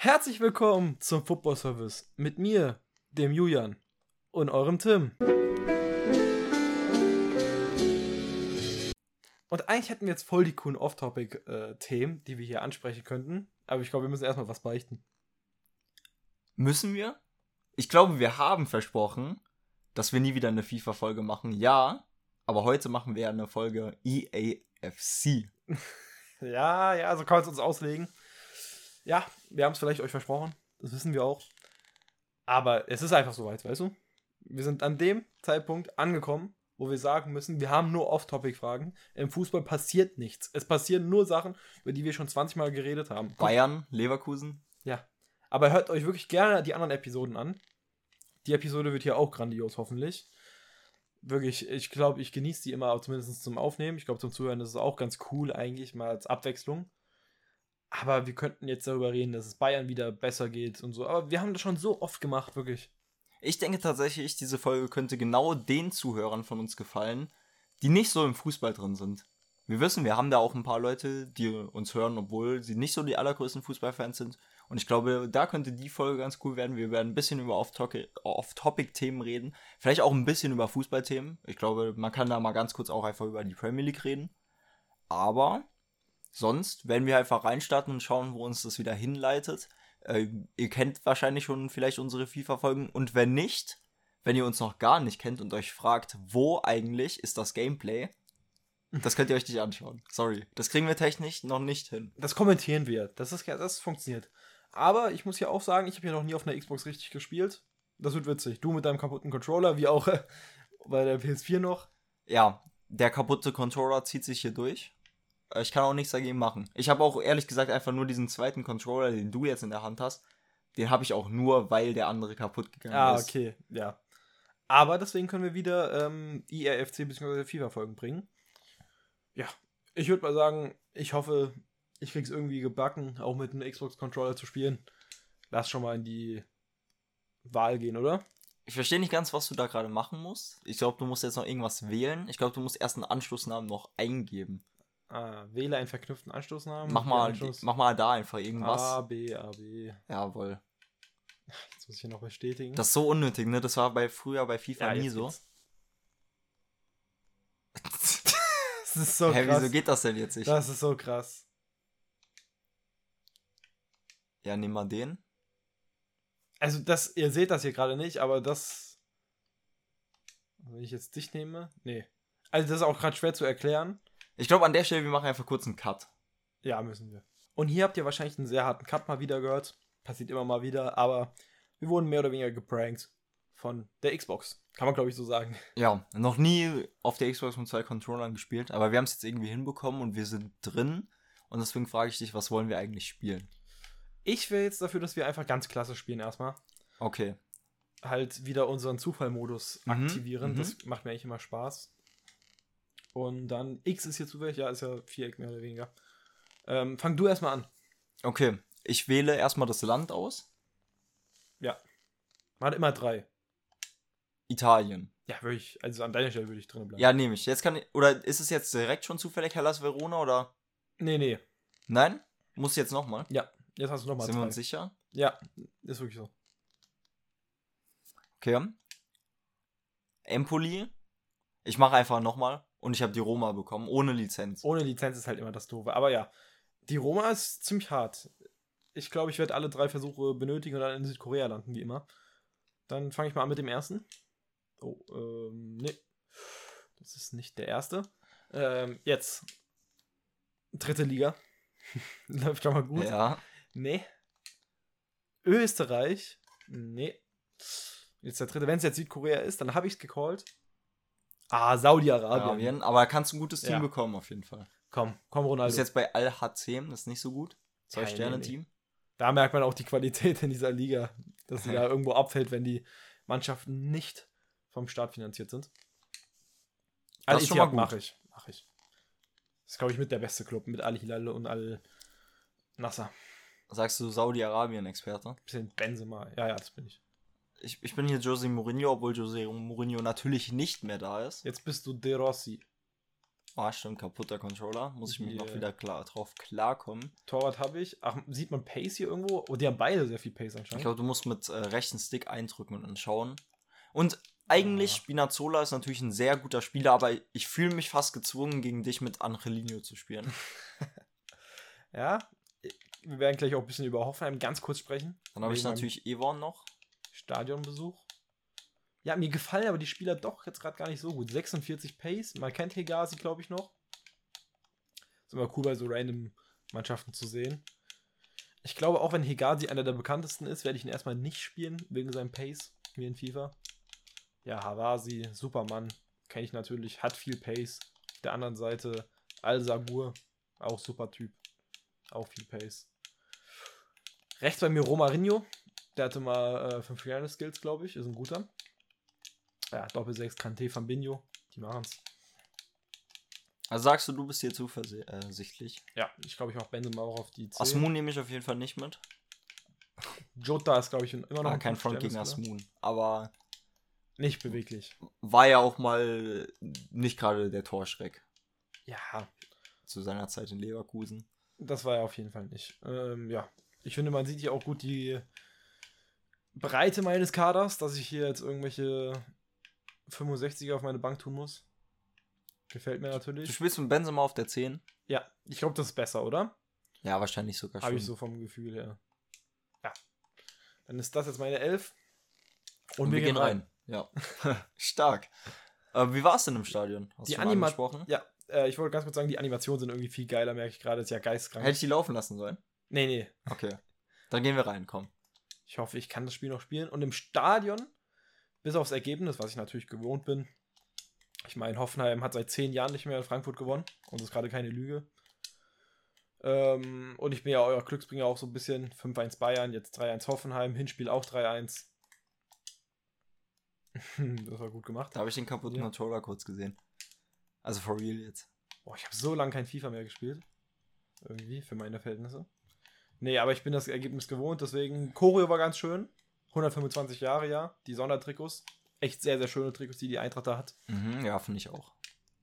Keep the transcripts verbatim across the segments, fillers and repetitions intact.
Herzlich willkommen zum Football Service mit mir, dem Julian und eurem Tim. Und eigentlich hätten wir jetzt voll die coolen Off-Topic-Themen, die wir hier ansprechen könnten. Aber ich glaube, wir müssen erstmal was beichten. Müssen wir? Ich glaube, wir haben versprochen, dass wir nie wieder eine FIFA-Folge machen. Ja, aber heute machen wir eine Folge E A F C. Ja, ja, so kann man es uns auslegen. Ja, wir haben es vielleicht euch versprochen. Das wissen wir auch. Aber es ist einfach so weit, weißt du? Wir sind an dem Zeitpunkt angekommen, wo wir sagen müssen, wir haben nur Off-Topic-Fragen. Im Fußball passiert nichts. Es passieren nur Sachen, über die wir schon zwanzig Mal geredet haben. Bayern, Leverkusen. Ja. Aber hört euch wirklich gerne die anderen Episoden an. Die Episode wird hier auch grandios, hoffentlich. Wirklich, ich glaube, ich genieße die immer, zumindest zum Aufnehmen. Ich glaube, zum Zuhören ist es auch ganz cool eigentlich, mal als Abwechslung. Aber wir könnten jetzt darüber reden, dass es Bayern wieder besser geht und so. Aber wir haben das schon so oft gemacht, wirklich. Ich denke tatsächlich, diese Folge könnte genau den Zuhörern von uns gefallen, die nicht so im Fußball drin sind. Wir wissen, wir haben da auch ein paar Leute, die uns hören, obwohl sie nicht so die allergrößten Fußballfans sind. Und ich glaube, da könnte die Folge ganz cool werden. Wir werden ein bisschen über Off-Topic-Themen reden. Vielleicht auch ein bisschen über Fußballthemen. Ich glaube, man kann da mal ganz kurz auch einfach über die Premier League reden. Aber sonst werden wir einfach reinstarten und schauen, wo uns das wieder hinleitet. Äh, ihr kennt wahrscheinlich schon vielleicht unsere FIFA-Folgen. Und wenn nicht, wenn ihr uns noch gar nicht kennt und euch fragt, wo eigentlich ist das Gameplay, das könnt ihr euch nicht anschauen. Sorry, das kriegen wir technisch noch nicht hin. Das kommentieren wir. Das ist das funktioniert. Aber ich muss ja auch sagen, ich habe ja noch nie auf einer Xbox richtig gespielt. Das wird witzig. Du mit deinem kaputten Controller, wie auch äh, bei der P S vier noch. Ja, der kaputte Controller zieht sich hier durch. Ich kann auch nichts dagegen machen. Ich habe auch ehrlich gesagt einfach nur diesen zweiten Controller, den du jetzt in der Hand hast. Den habe ich auch nur, weil der andere kaputt gegangen ah, ist. Ah, okay, ja. Aber deswegen können wir wieder ähm, E A F C bzw. FIFA-Folgen bringen. Ja, ich würde mal sagen, ich hoffe, ich krieg's irgendwie gebacken, auch mit einem Xbox-Controller zu spielen. Lass schon mal in die Wahl gehen, oder? Ich verstehe nicht ganz, was du da gerade machen musst. Ich glaube, du musst jetzt noch irgendwas wählen. Ich glaube, du musst erst einen Anschlussnamen noch eingeben. Ah, wähle einen verknüpften Anstoßnamen. Mach mal, mach mal da einfach irgendwas. A, B, A, B. Jawohl. Jetzt muss ich hier noch bestätigen. Das ist so unnötig, ne? Das war bei früher bei FIFA ja, nie so. Das ist so Hä, krass. wieso geht das denn jetzt nicht? Das ist so krass. Ja, nehmen wir den. Also das, ihr seht das hier gerade nicht, aber das, wenn ich jetzt dich nehme, nee. Also das ist auch gerade schwer zu erklären. Ich glaube, an der Stelle, wir machen einfach kurz einen Cut. Ja, müssen wir. Und hier habt ihr wahrscheinlich einen sehr harten Cut mal wieder gehört. Passiert immer mal wieder, aber wir wurden mehr oder weniger geprankt von der Xbox. Kann man, glaube ich, so sagen. Ja, noch nie auf der Xbox mit zwei Controllern gespielt, aber wir haben es jetzt irgendwie hinbekommen und wir sind drin. Und deswegen frage ich dich, was wollen wir eigentlich spielen? Ich wäre jetzt dafür, dass wir einfach ganz klasse spielen erstmal. Okay. Halt wieder unseren Zufallmodus Mhm, aktivieren. mhm. Das macht mir eigentlich immer Spaß. Und dann X ist hier zufällig, ja, ist ja Viereck mehr oder weniger. Ähm, fang du erstmal an. Okay, ich wähle erstmal das Land aus. Ja. Man hat immer drei. Italien. Ja, würde ich, also an deiner Stelle würde ich drin bleiben. Ja, nehme ich. Jetzt kann ich, oder ist es jetzt direkt schon zufällig Hellas Verona oder? Nee, nee. Nein? Muss ich jetzt nochmal? Ja, jetzt hast du nochmal Sind zwei. wir uns sicher? Ja, ist wirklich so. Okay. Empoli. Ich mache einfach nochmal. Und ich habe die Roma bekommen, ohne Lizenz. Ohne Lizenz ist halt immer das Doofe. Aber ja, die Roma ist ziemlich hart. Ich glaube, ich werde alle drei Versuche benötigen und dann in Südkorea landen, wie immer. Dann fange ich mal an mit dem ersten. Oh, ähm, nee. Das ist nicht der erste. Ähm, jetzt. Dritte Liga. Läuft schon mal gut. Ja. Nee. Österreich. Nee. Jetzt der dritte. Wenn es jetzt Südkorea ist, dann habe ich es gecallt. Ah, Saudi-Arabien. Arabien, aber kannst ein gutes Team Ja. bekommen, auf jeden Fall. Komm, komm, Du Ronaldo. bist jetzt bei Al-Hazem, das ist nicht so gut. Zwei-Sterne-Team. Da merkt man auch die Qualität in dieser Liga, dass sie da irgendwo abfällt, wenn die Mannschaften nicht vom Staat finanziert sind. Das ist schon mal gut. Mache ich, mach ich. Das ist, glaube ich, mit der beste Club, mit Al-Hilal und Al-Nasser. Sagst du Saudi-Arabien-Experte? Bisschen Benzema, ja, ja, das bin ich. Ich, ich bin hier Jose Mourinho, obwohl Jose Mourinho natürlich nicht mehr da ist. Jetzt bist du De Rossi. Ah, stimmt, kaputter Controller. Muss ich mir Yeah. noch wieder klar, drauf klarkommen. Torwart habe ich. Ach, sieht man Pace hier irgendwo? Oh, die haben beide sehr viel Pace Ich anscheinend. glaube, du musst mit äh, rechten Stick eindrücken und dann schauen. Und eigentlich, Ah. Spinazzola ist natürlich ein sehr guter Spieler, aber ich fühle mich fast gezwungen, gegen dich mit Angelino zu spielen. Ja, wir werden gleich auch ein bisschen über Hoffenheim ganz kurz sprechen. Dann habe ich Wegen meinem natürlich Evon noch. Stadionbesuch. Ja, mir gefallen aber die Spieler doch jetzt gerade gar nicht so gut. sechsundvierzig Pace, man kennt Hegazi, glaube ich, noch. Ist immer cool, bei so random Mannschaften zu sehen. Ich glaube, auch wenn Hegazi einer der bekanntesten ist, werde ich ihn erstmal nicht spielen, wegen seinem Pace, wie in FIFA. Ja, Hawasi, Supermann, kenne ich natürlich, hat viel Pace. Auf der anderen Seite Al-Sagur, auch super Typ, auch viel Pace. Rechts bei mir Romarinho, der hatte mal äh, fünf Sterne Skills, glaube ich, ist ein guter. Ja, Doppel sechs, Kanté, Fabinho, die machen's. Also sagst du, du bist hier zuversichtlich. Ja, ich glaube, ich mache Benzema auch auf die zehn. Asmun nehme ich auf jeden Fall nicht mit. Jota ist, glaube ich, immer noch Ah, ein kein Front gegen Fünf-Sterne-Spieler. Asmun. Aber Nicht beweglich. war ja auch mal nicht gerade der Torschreck Ja, zu seiner Zeit in Leverkusen. das war er auf jeden Fall nicht. Ähm, ja, ich finde, man sieht hier auch gut die Breite meines Kaders, dass ich hier jetzt irgendwelche fünfundsechziger auf meine Bank tun muss. Gefällt mir Du natürlich. spielst mit Benzema auf der zehn? Ja, ich glaube, das ist besser, oder? Ja, wahrscheinlich sogar schon. Habe ich so vom Gefühl her. Ja. Dann ist das jetzt meine elf. Und, Und wir gehen rein. Ja. Stark. Äh, wie war es denn im Stadion? Hast Die du schon Anima- angesprochen? Ja, äh, ich wollte ganz kurz sagen, die Animationen sind irgendwie viel geiler, merke ich gerade. Ist ja geistkrank. Hätte ich die laufen lassen sollen? Nee, nee. Okay. Dann gehen wir rein, komm. Ich hoffe, ich kann das Spiel noch spielen. Und im Stadion, bis aufs Ergebnis, was ich natürlich gewohnt bin. Ich meine, Hoffenheim hat seit zehn Jahren nicht mehr in Frankfurt gewonnen. Und das ist gerade keine Lüge. Ähm, und ich bin ja euer Glücksbringer auch so ein bisschen. fünf eins Bayern, jetzt drei eins Hoffenheim. Hinspiel auch drei eins. Das war gut gemacht. Da habe ich den kaputten Ja. Controller kurz gesehen. Also for real jetzt. Boah, ich habe so lange kein FIFA mehr gespielt. Irgendwie, für meine Verhältnisse. Nee, aber ich bin das Ergebnis gewohnt, deswegen. Choreo war ganz schön. hundertfünfundzwanzig Jahre, ja. Die Sondertrikots. Echt sehr, sehr schöne Trikots, die die Eintracht da hat. Mhm, ja, finde ich auch.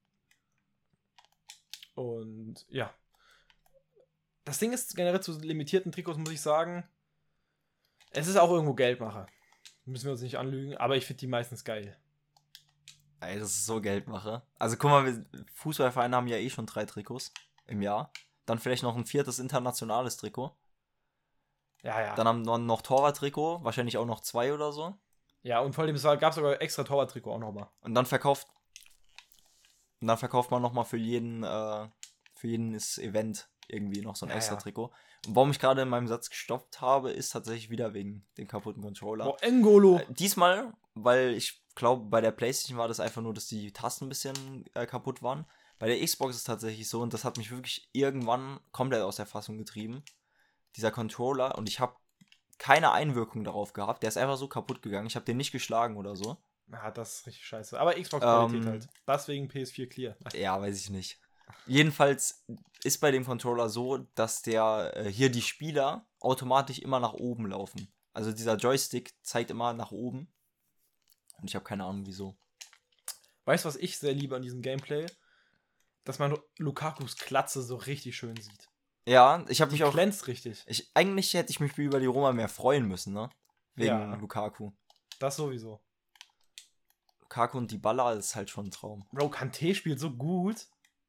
Und ja. Das Ding ist, generell zu limitierten Trikots muss ich sagen, es ist auch irgendwo Geldmacher. Müssen wir uns nicht anlügen, aber ich finde die meistens geil. Ey, das ist so Geldmache. Also guck mal, wir Fußballvereine haben ja eh schon drei Trikots im Jahr. Dann vielleicht noch ein viertes internationales Trikot. Ja, ja. Dann haben wir noch Torwart-Trikot, wahrscheinlich auch noch zwei oder so. Ja, und vor allem, es gab sogar extra Torwart-Trikot auch nochmal. Und dann verkauft und dann verkauft man nochmal für jeden äh, für jedes Event irgendwie noch so ein Ja, extra ja. Trikot. Und warum ich gerade in meinem Satz gestoppt habe, ist tatsächlich wieder wegen dem kaputten Controller. Boah, N'Golo. Äh, diesmal, weil ich glaube, bei der PlayStation war das einfach nur, dass die Tasten ein bisschen äh, kaputt waren. Bei der Xbox ist es tatsächlich so, und das hat mich wirklich irgendwann komplett aus der Fassung getrieben. Dieser Controller, und ich habe keine Einwirkung darauf gehabt. Der ist einfach so kaputt gegangen. Ich habe den nicht geschlagen oder so. Ja, das ist richtig scheiße. Aber Xbox-Qualität Ähm, halt. Deswegen P S vier Clear. Ja, weiß ich nicht. Jedenfalls ist bei dem Controller so, dass der äh, hier die Spieler automatisch immer nach oben laufen. Also dieser Joystick zeigt immer nach oben. Und ich habe keine Ahnung wieso. Weißt du, was ich sehr liebe an diesem Gameplay? Dass man Lukakus Klatze so richtig schön sieht. Ja, ich habe Die mich auch. glänzt richtig. Ich, eigentlich hätte ich mich über die Roma mehr freuen müssen, ne? Wegen Ja. Lukaku. Das sowieso. Lukaku und Dybala ist halt schon ein Traum. Bro, Kanté spielt so gut.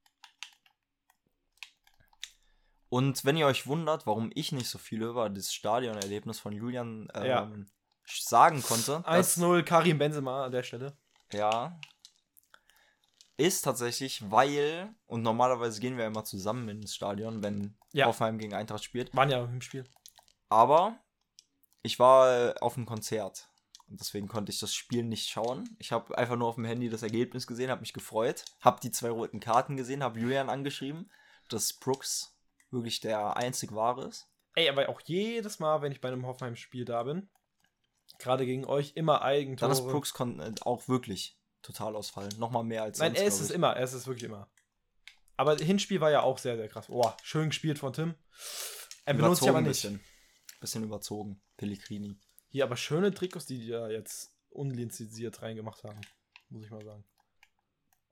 Und wenn ihr euch wundert, warum ich nicht so viel über das Stadionerlebnis von Julian ähm, Ja. sagen konnte, eins das, null Karim Benzema an der Stelle. ja, ist tatsächlich, weil, und normalerweise gehen wir immer zusammen ins Stadion, wenn Ja. Hoffenheim gegen Eintracht spielt, Waren ja im Spiel. aber ich war auf einem Konzert und deswegen konnte ich das Spiel nicht schauen. Ich habe einfach nur auf dem Handy das Ergebnis gesehen, habe mich gefreut, habe die zwei roten Karten gesehen, habe Julian angeschrieben, dass Brooks wirklich der einzig wahre ist. Ey, aber auch jedes Mal, wenn ich bei einem Hoffenheim-Spiel da bin, gerade gegen euch, immer Eigentore. Dann ist Brooks kon- äh, auch wirklich total ausfallen. Nochmal mehr als Nein, sonst, er ist glaub es ich. immer. Er ist es wirklich immer. Aber Hinspiel war ja auch sehr, sehr krass. Oh, schön gespielt von Tim. Er benutzt Überzogen ja aber ein nicht. bisschen. Bisschen überzogen. Pellegrini. Hier aber schöne Trikots, die die da jetzt unlizenziert reingemacht haben. Muss ich mal sagen.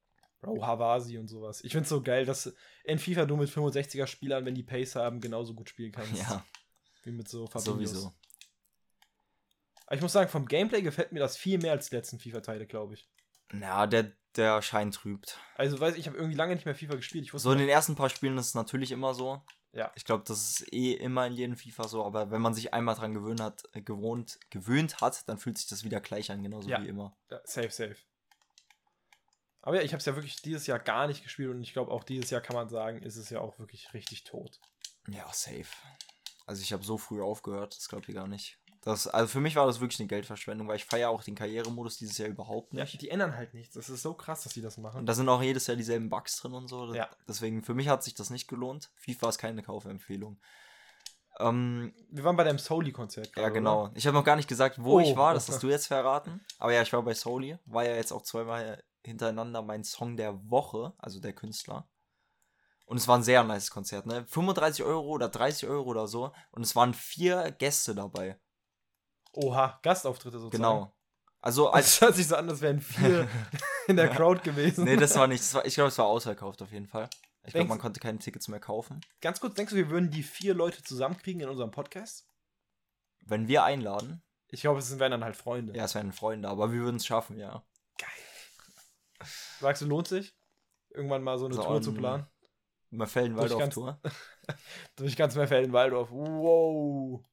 Bro, Havasi und sowas. Ich find's so geil, dass in FIFA du mit fünfundsechziger Spielern, wenn die Pace haben, genauso gut spielen kannst. Ja. Wie mit so Fabinhos. Sowieso. Aber ich muss sagen, vom Gameplay gefällt mir das viel mehr als die letzten FIFA-Teile, glaube ich. Ja, der, der Schein trübt. Also, weiß ich, ich habe irgendwie lange nicht mehr FIFA gespielt. Ich wusste So in den ersten paar Spielen ist es natürlich immer so. Ja. Ich glaube, das ist eh immer in jedem FIFA so, aber wenn man sich einmal dran gewöhnt hat, äh, gewohnt, gewöhnt hat, dann fühlt sich das wieder gleich an, genauso Ja. wie immer. Ja, safe, safe. Aber ja, ich habe es ja wirklich dieses Jahr gar nicht gespielt und ich glaube, auch dieses Jahr kann man sagen, ist es ja auch wirklich richtig tot. Ja, safe. Also ich habe so früh aufgehört, das glaubt ihr gar nicht. Das, also für mich war das wirklich eine Geldverschwendung, weil ich feiere auch den Karrieremodus dieses Jahr überhaupt Ja, nicht. die ändern halt nichts. Das ist so krass, dass die das machen. Und da sind auch jedes Jahr dieselben Bugs drin und so. Ja. Deswegen, für mich hat sich das nicht gelohnt. FIFA ist keine Kaufempfehlung. Ähm, Wir waren bei deinem Soli-Konzert ja, gerade, genau. oder? Ich habe noch gar nicht gesagt, wo Oh. ich war. Das hast du jetzt verraten. Aber ja, ich war bei Soli. War ja jetzt auch zweimal hintereinander mein Song der Woche, also der Künstler. Und es war ein sehr nice Konzert, ne? fünfunddreißig Euro oder dreißig Euro oder so. Und es waren vier Gäste dabei. Oha, Gastauftritte sozusagen. Genau. Also Also, als... es hört sich so an, als wären vier in der Crowd gewesen. Nee, das war nicht. Das war, ich glaube, es war ausverkauft auf jeden Fall. Ich glaube, Denkst- man konnte keine Tickets mehr kaufen. Ganz kurz, denkst du, wir würden die vier Leute zusammenkriegen in unserem Podcast? Wenn wir einladen, Ich glaube, es wären dann halt Freunde. ja, es wären Freunde, aber wir würden es schaffen, ja. Sagst du, lohnt sich? Irgendwann mal so eine So Tour an- zu planen? Merfelden-Waldorf-Tour. Durch ganz Merfelden-Waldorf. Wow.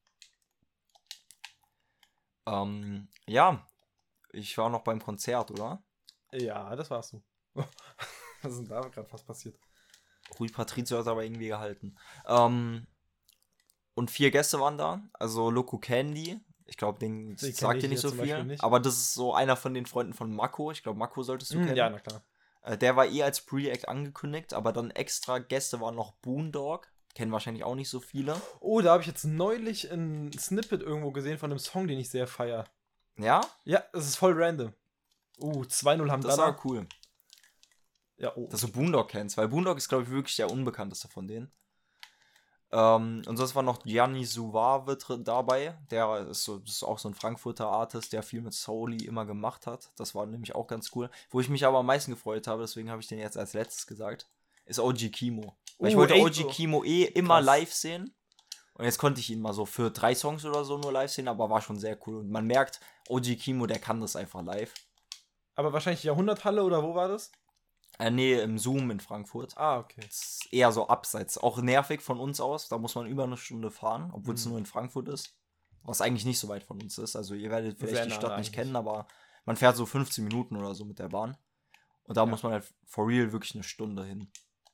Ähm, ja, ich war noch beim Konzert, oder? Ja, das warst du. Was ist denn da gerade fast passiert? Rui Patrizio hat aber irgendwie gehalten. Ähm, und vier Gäste waren da. Also Loco Candy. Ich glaube, den kenn sagt ich dir nicht jetzt so zum Beispiel viel. nicht. Aber das ist so einer von den Freunden von Mako. Ich glaube, Mako solltest du Mm, kennen. ja, na klar. Äh, Der war eh als Pre-Act angekündigt, aber dann extra Gäste waren noch Boondog. Kennen wahrscheinlich auch nicht so viele. Oh, da habe ich jetzt neulich ein Snippet irgendwo gesehen von einem Song, den ich sehr feier. Ja, Ja, das ist voll random. Uh, zwei null das Hamdana. war cool. Ja, oh. Dass du Boondog kennst, weil Boondog ist, glaube ich, wirklich der unbekannteste von denen. Ähm, und sonst war noch Gianni Suave dr- dabei. Der ist, so, das ist auch so ein Frankfurter Artist, der viel mit Soli immer gemacht hat. Das war nämlich auch ganz cool. Wo ich mich aber am meisten gefreut habe, deswegen habe ich den jetzt als letztes gesagt, ist O G Kimo. Weil ich Uh, wollte ey, O G oh. Kimo eh immer Krass. live sehen. Und jetzt konnte ich ihn mal so für drei Songs oder so nur live sehen, aber war schon sehr cool. Und man merkt, O G Kimo, der kann das einfach live. Aber wahrscheinlich Jahrhunderthalle oder wo war das? Äh, nee, im Zoom in Frankfurt. Ah, okay. Das ist eher so abseits. Auch nervig von uns aus. Da muss man über eine Stunde fahren, obwohl es Mhm. nur in Frankfurt ist. Was eigentlich nicht so weit von uns ist. Also ihr werdet vielleicht Sehr die nah Stadt nicht eigentlich. kennen, aber man fährt so fünfzehn Minuten oder so mit der Bahn. Und da Ja. muss man halt for real wirklich eine Stunde hin.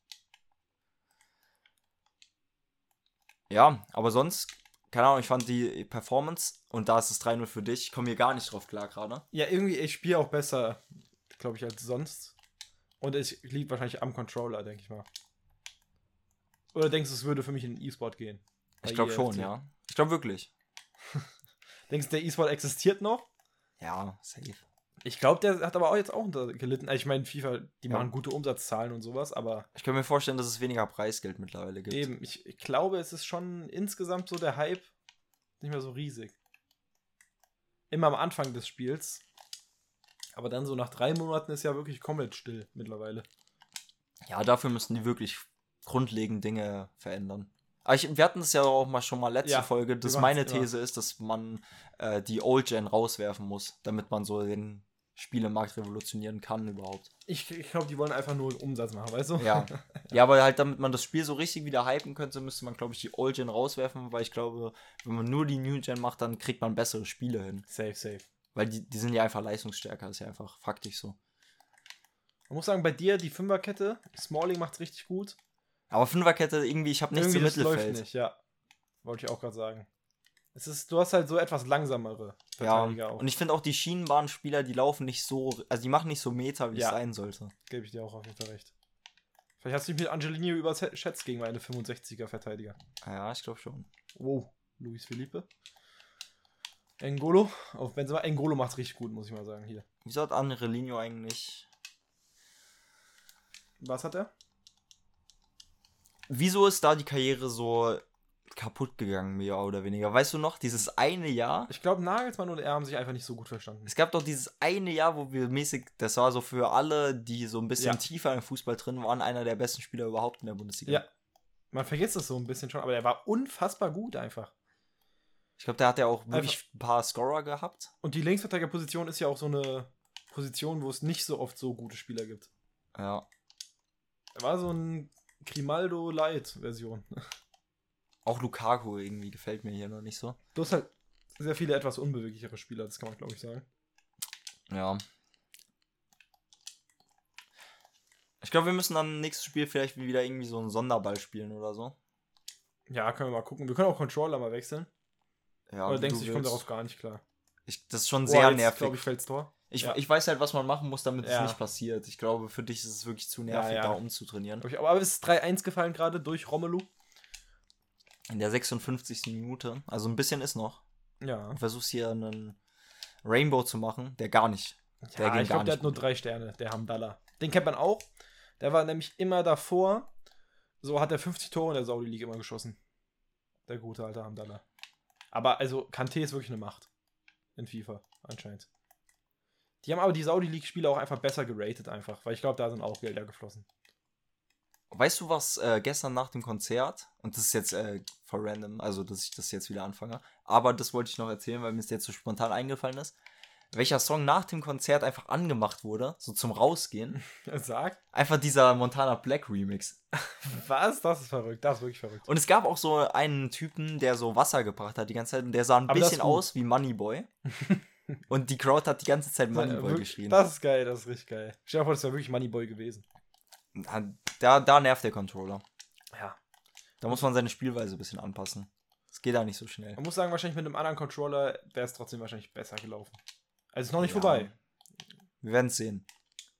Ja, aber sonst, keine Ahnung, ich fand die Performance, und da ist es drei null für dich, ich komme hier gar nicht drauf klar gerade. Ja, irgendwie, ich spiele auch besser, glaube ich, als sonst. Und ich liebe wahrscheinlich am Controller, denke ich mal. Oder denkst du, es würde für mich in den E-Sport gehen? Bei Ich glaube E F schon, C? ja. Ich glaube wirklich. Denkst du, der E-Sport existiert noch? Ja, safe. Ich glaube, der hat aber auch jetzt auch unter gelitten. Also ich meine, FIFA, die Ja. machen gute Umsatzzahlen und sowas, aber Ich kann mir vorstellen, dass es weniger Preisgeld mittlerweile gibt. eben, ich, ich glaube, es ist schon insgesamt so der Hype nicht mehr so riesig. Immer am Anfang des Spiels. Aber dann so nach drei Monaten ist ja wirklich komplett still mittlerweile. Ja, dafür müssen die wirklich grundlegend Dinge verändern. Aber ich, wir hatten das ja auch mal schon mal letzte Ja, Folge, dass wir meine machen's immer. These ist, dass man äh, die Old Gen rauswerfen muss, damit man so den Spielemarkt revolutionieren kann überhaupt. Ich, ich glaube, die wollen einfach nur einen Umsatz machen, weißt du? Ja. Ja, aber halt, damit man das Spiel so richtig wieder hypen könnte, müsste man, glaube ich, die Old Gen rauswerfen, weil ich glaube, wenn man nur die New Gen macht, dann kriegt man bessere Spiele hin. Safe, safe. Weil die, die sind ja einfach leistungsstärker, ist ja einfach faktisch so. Man muss sagen, bei dir die Fünferkette, Smalling macht's richtig gut. Aber Fünferkette, irgendwie, ich habe nichts im Irgendwie das Mittelfeld. läuft nicht, ja. Wollte ich auch gerade sagen. Es ist, du hast halt so etwas langsamere Verteidiger Ja, auch. und ich finde auch die Schienenbahnspieler, die laufen nicht so, also die machen nicht so Meter, wie Ja. es sein sollte. Gebe ich dir auch auf jeden Fall recht. Vielleicht hast du dich mit Angelino überschätzt gegen meine fünfundsechziger Verteidiger. Ja, ich glaube schon. Wow, Luis Felipe. N'Golo. Auf Benzema. N'Golo macht's richtig gut, muss ich mal sagen, hier. Wieso hat Angelino eigentlich... Was hat er? Wieso ist da die Karriere so kaputt gegangen, mehr oder weniger. Weißt du noch, dieses eine Jahr? Ich glaube, Nagelsmann und er haben sich einfach nicht so gut verstanden. Es gab doch dieses eine Jahr, wo wir mäßig, das war so für alle, die so ein bisschen Ja. tiefer im Fußball drin waren, einer der besten Spieler überhaupt in der Bundesliga. Ja. Man vergisst das so ein bisschen schon, aber er war unfassbar gut einfach. Ich glaube, der hat ja auch wirklich einfach ein paar Scorer gehabt. Und die Linksverteidigerposition ist ja auch so eine Position, wo es nicht so oft so gute Spieler gibt. Ja. Er war so ein Grimaldo-Light-Version. Auch Lukaku irgendwie gefällt mir hier noch nicht so. Du hast halt sehr viele etwas unbeweglichere Spieler, das kann man, glaube ich, sagen. Ja. Ich glaube, wir müssen dann nächstes Spiel vielleicht wieder irgendwie so einen Sonderball spielen oder so. Ja, können wir mal gucken. Wir können auch Controller mal wechseln. Ja, oder denkst du, du ich komme willst. darauf gar nicht klar? Ich, das ist schon Boah, sehr jetzt, nervig. glaube ich, fällt's Tor. Ich, Ja. ich weiß halt, was man machen muss, damit Ja. es nicht passiert. Ich glaube, für dich ist es wirklich zu nervig, Ja, ja. da umzutrainieren. Aber es ist drei eins gefallen gerade durch Romelu. In der sechsundfünfzigsten Minute. Also ein bisschen ist noch. Ja. Du versuchst hier einen Rainbow zu machen, der gar nicht. Der Ja, ging ich gar glaube, der nicht hat nur gut. drei Sterne, der Hamdallah. Den kennt man auch. Der war nämlich immer davor. So hat er fünfzig Tore in der Saudi League immer geschossen. Der gute alte Hamdallah. Aber also, Kanté ist wirklich eine Macht. In FIFA, anscheinend. Die haben aber die Saudi League-Spiele auch einfach besser geratet, einfach. Weil ich glaube, da sind auch Gelder geflossen. Weißt du, was äh, gestern nach dem Konzert, und das ist jetzt äh, for random, also dass ich das jetzt wieder anfange, aber das wollte ich noch erzählen, weil mir es jetzt so spontan eingefallen ist, welcher Song nach dem Konzert einfach angemacht wurde, so zum Rausgehen. Sag. Einfach dieser Montana Black Remix. Was? Das ist verrückt. Das ist wirklich verrückt. Und es gab auch so einen Typen, der so Wasser gebracht hat die ganze Zeit, und der sah ein Aber das bisschen ist gut. aus wie Moneyboy. Und die Crowd hat die ganze Zeit Moneyboy Wirklich, geschrien. Das ist geil, das ist richtig geil. Stell dir vor, das wäre wirklich Moneyboy gewesen. Da, da nervt der Controller. Ja. Da muss man seine Spielweise ein bisschen anpassen. Es geht da nicht so schnell. Man muss sagen, wahrscheinlich mit einem anderen Controller wäre es trotzdem wahrscheinlich besser gelaufen. Also ist noch nicht Ja. vorbei. Wir werden es sehen.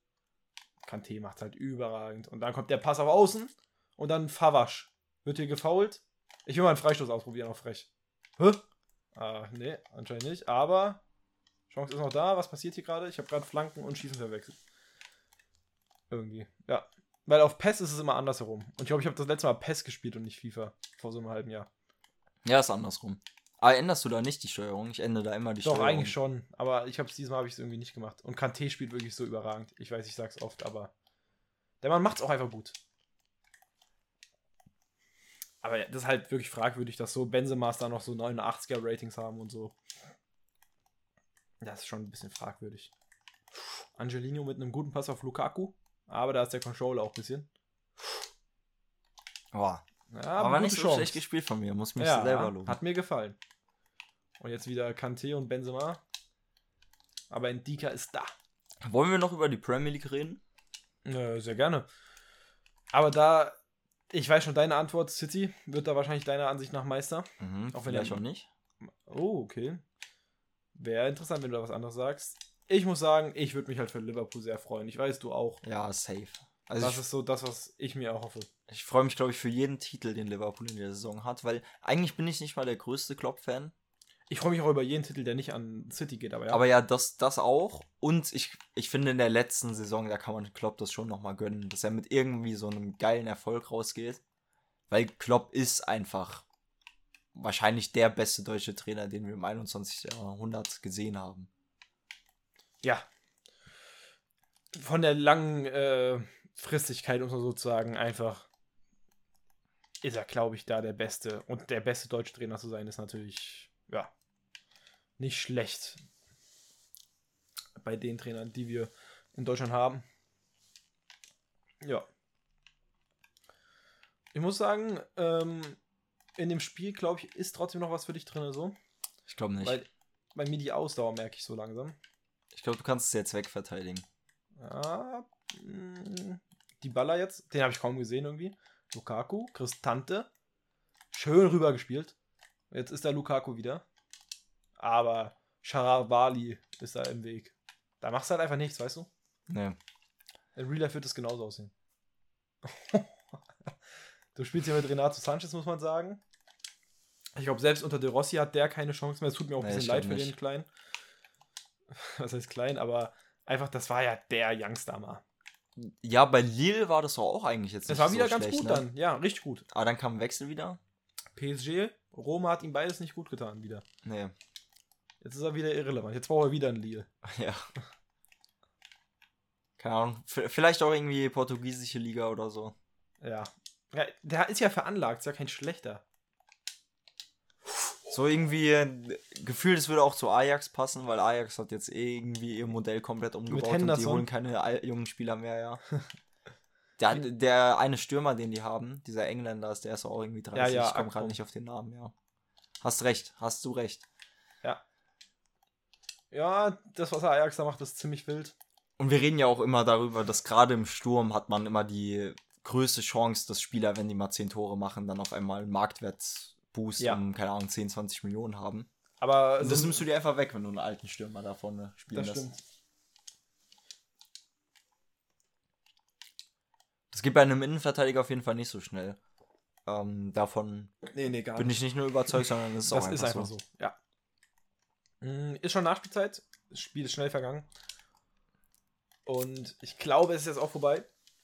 Kanté macht halt überragend. Und dann kommt der Pass auf Außen und dann Favasch. Wird hier gefoult? Ich will mal einen Freistoß ausprobieren, auch frech. Hä? Ah, nee, anscheinend nicht. Aber Chance ist noch da. Was passiert hier gerade? Ich habe gerade Flanken und Schießen verwechselt. Irgendwie, ja. Weil auf P E S ist es immer andersherum. Und ich glaube, ich habe das letzte Mal P E S gespielt und nicht FIFA. Vor so einem halben Jahr. Ja, ist andersrum. Aber änderst du da nicht die Steuerung? Ich ändere da immer die Doch, Steuerung. eigentlich schon. Aber ich habe es diesmal habe ich es irgendwie nicht gemacht. Und Kanté spielt wirklich so überragend. Ich weiß, ich sag's oft, aber der Mann macht's auch einfach gut. Aber das ist halt wirklich fragwürdig, dass so Benzema's da noch so neunundachtziger Ratings haben und so. Das ist schon ein bisschen fragwürdig. Angelino mit einem guten Pass auf Lukaku. Aber da ist der Controller auch ein bisschen. Boah. Ja, Aber gute nicht so Chance. schlecht gespielt von mir. Muss mich Ja, selber loben. hat mir gefallen. Und jetzt wieder Kanté und Benzema. Aber Ndika ist da. Wollen wir noch über die Premier League reden? Äh, sehr gerne. Aber da, ich weiß schon deine Antwort, City wird da wahrscheinlich deiner Ansicht nach Meister. Mhm, Auch wenn vielleicht er- auch nicht. Oh, okay. Wäre interessant, wenn du da was anderes sagst. Ich muss sagen, ich würde mich halt für Liverpool sehr freuen. Ich weiß, du auch. Ja, safe. Also Das ich, ist so das, was ich mir erhoffe. ich freue mich, glaube ich, für jeden Titel, den Liverpool in der Saison hat, weil eigentlich bin ich nicht mal der größte Klopp-Fan. Ich freue mich auch über jeden Titel, der nicht an City geht, aber ja. Aber ja, das, das auch. Und ich, ich finde, in der letzten Saison, da kann man Klopp das schon nochmal gönnen, dass er mit irgendwie so einem geilen Erfolg rausgeht. Weil Klopp ist einfach wahrscheinlich der beste deutsche Trainer, den wir im einundzwanzigsten Jahrhundert gesehen haben. Ja. Von der langen äh, Fristigkeit, um so zu sagen, einfach ist er, glaube ich, da der Beste. Und der beste deutsche Trainer zu sein, ist natürlich, ja, nicht schlecht. Bei den Trainern, die wir in Deutschland haben. Ja. Ich muss sagen, ähm, in dem Spiel, glaube ich, ist trotzdem noch was für dich drin, so. Ich glaube nicht. Weil bei mir die Ausdauer merke ich so langsam. Ich glaube, du kannst es jetzt wegverteidigen. Ja, mh, die Baller jetzt, den habe ich kaum gesehen irgendwie. Lukaku, Cristante, schön rübergespielt. Jetzt ist der Lukaku wieder. Aber Sharavali ist da im Weg. Da machst du halt einfach nichts, weißt du? Nee. In Real Life wird es genauso aussehen. Du spielst hier mit Renato Sanchez, muss man sagen. Ich glaube, selbst unter De Rossi hat der keine Chance mehr. Es tut mir auch ein Nee, bisschen ich leid glaub für nicht. den Kleinen. Was heißt klein, aber einfach, das war ja der Youngster mal. Ja, bei Lille war das doch auch eigentlich jetzt Das nicht war wieder so ganz schlecht, gut ne? dann. Ja, richtig gut. Aber dann kam ein Wechsel wieder. P S G, Roma hat ihm beides nicht gut getan wieder. Nee. Jetzt ist er wieder irrelevant. Jetzt braucht er wieder einen Lille. Ja. Keine Ahnung. V- vielleicht auch irgendwie portugiesische Liga oder so. Ja. ja. Der ist ja veranlagt, ist ja kein schlechter. So irgendwie äh, gefühlt, es würde auch zu Ajax passen, weil Ajax hat jetzt eh irgendwie ihr Modell komplett umgebaut und die Henderson. holen keine al- jungen Spieler mehr, ja. Der, der eine Stürmer, den die haben, dieser Engländer ist, der ist auch irgendwie dreißig. Ja, ja, ich komme gerade Akpom. nicht auf den Namen, ja. Hast recht, hast du recht. Ja. Ja, das, was Ajax da macht, ist ziemlich wild. Und wir reden ja auch immer darüber, dass gerade im Sturm hat man immer die größte Chance, dass Spieler, wenn die mal zehn Tore machen, dann auf einmal einen Marktwertboost Ja. um, keine Ahnung, zehn, zwanzig Millionen haben. Aber Und das so- nimmst du dir einfach weg, wenn du einen alten Stürmer da vorne spielen das lässt. stimmt. Das geht bei einem Innenverteidiger auf jeden Fall nicht so schnell. Ähm, davon Nee, nee, gar bin nicht. ich nicht nur überzeugt, sondern es ist Das auch ist einfach, einfach so. so. Ja. Mm, Ist schon Nachspielzeit. Das Spiel ist schnell vergangen. Und ich glaube, es ist jetzt auch vorbei.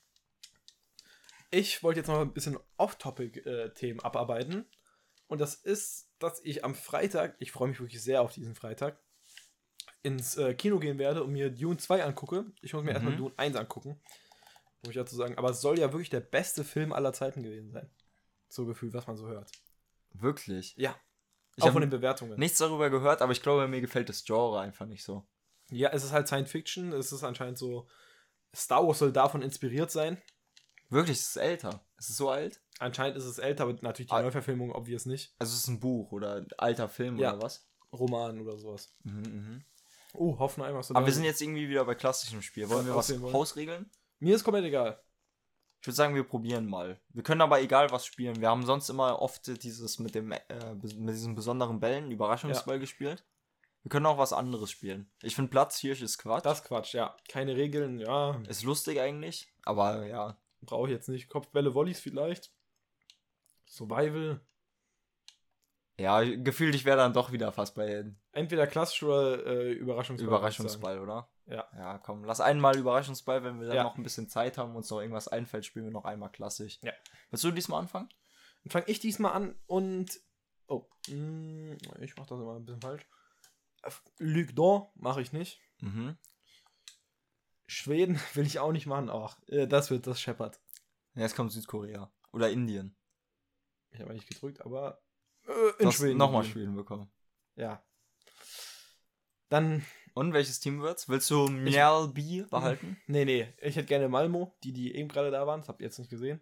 Ich wollte jetzt noch ein bisschen Off-Topic-Themen abarbeiten. Und das ist, dass ich am Freitag, ich freue mich wirklich sehr auf diesen Freitag, ins äh, Kino gehen werde und mir Dune zwei angucke. Ich muss mir Mhm. erstmal Dune eins angucken. Muss ich dazu sagen. Aber es soll ja wirklich der beste Film aller Zeiten gewesen sein. So gefühlt, was man so hört. Wirklich. Ja. Ich auch von habe den Bewertungen. nichts darüber gehört, aber ich glaube, mir gefällt das Genre einfach nicht so. Ja, es ist halt Science Fiction. Es ist anscheinend so. Star Wars soll davon inspiriert sein. Wirklich, es ist älter. Es ist so alt? Anscheinend ist es älter, aber natürlich die Ah. Neuverfilmung, obvious nicht. Also es ist ein Buch oder ein alter Film Ja. oder was? Roman oder sowas. Mhm, mhm. Oh, Hoffenheim hast du Aber da- wir sind jetzt irgendwie wieder bei klassischem Spiel. Wollen Was wir was aussehen wollen? Hausregeln? Mir ist komplett egal. Ich würde sagen, wir probieren mal. Wir können aber egal was spielen. Wir haben sonst immer oft dieses mit dem äh, bes- mit diesen besonderen Bällen, Überraschungsball gespielt. Wir können auch was anderes spielen. Ich finde Platzhirsch ist Quatsch. Das ist Quatsch, ja. Keine Regeln, ja. ist lustig eigentlich, aber ja. Brauche ich jetzt nicht. Kopfbälle, Volleys vielleicht. Survival. Ja, gefühlt, ich wäre dann doch wieder fast bei Entweder klassisch oder äh, Überraschungsball. würde ich sagen. Überraschungsball, oder? Ja. Ja, komm, lass einmal Überraschungsball, wenn wir dann Ja. noch ein bisschen Zeit haben und uns noch irgendwas einfällt, spielen wir noch einmal klassisch. Ja. Willst du diesmal anfangen? Dann fange ich diesmal an und. Oh, mh, ich mache das immer ein bisschen falsch. Luc Don mache ich nicht. Mhm. Schweden will ich auch nicht machen. Ach, äh, das wird das scheppert. Jetzt kommt Südkorea. Oder Indien. Ich habe nicht gedrückt, aber. Äh, Du in hast Schweden. nochmal geblieben. Schweden bekommen. Ja. Dann. Und welches Team wird's? Willst du Mjällby behalten? Nee, nee. Ich hätte gerne Malmo, die, die eben gerade da waren. Das habt ihr jetzt nicht gesehen.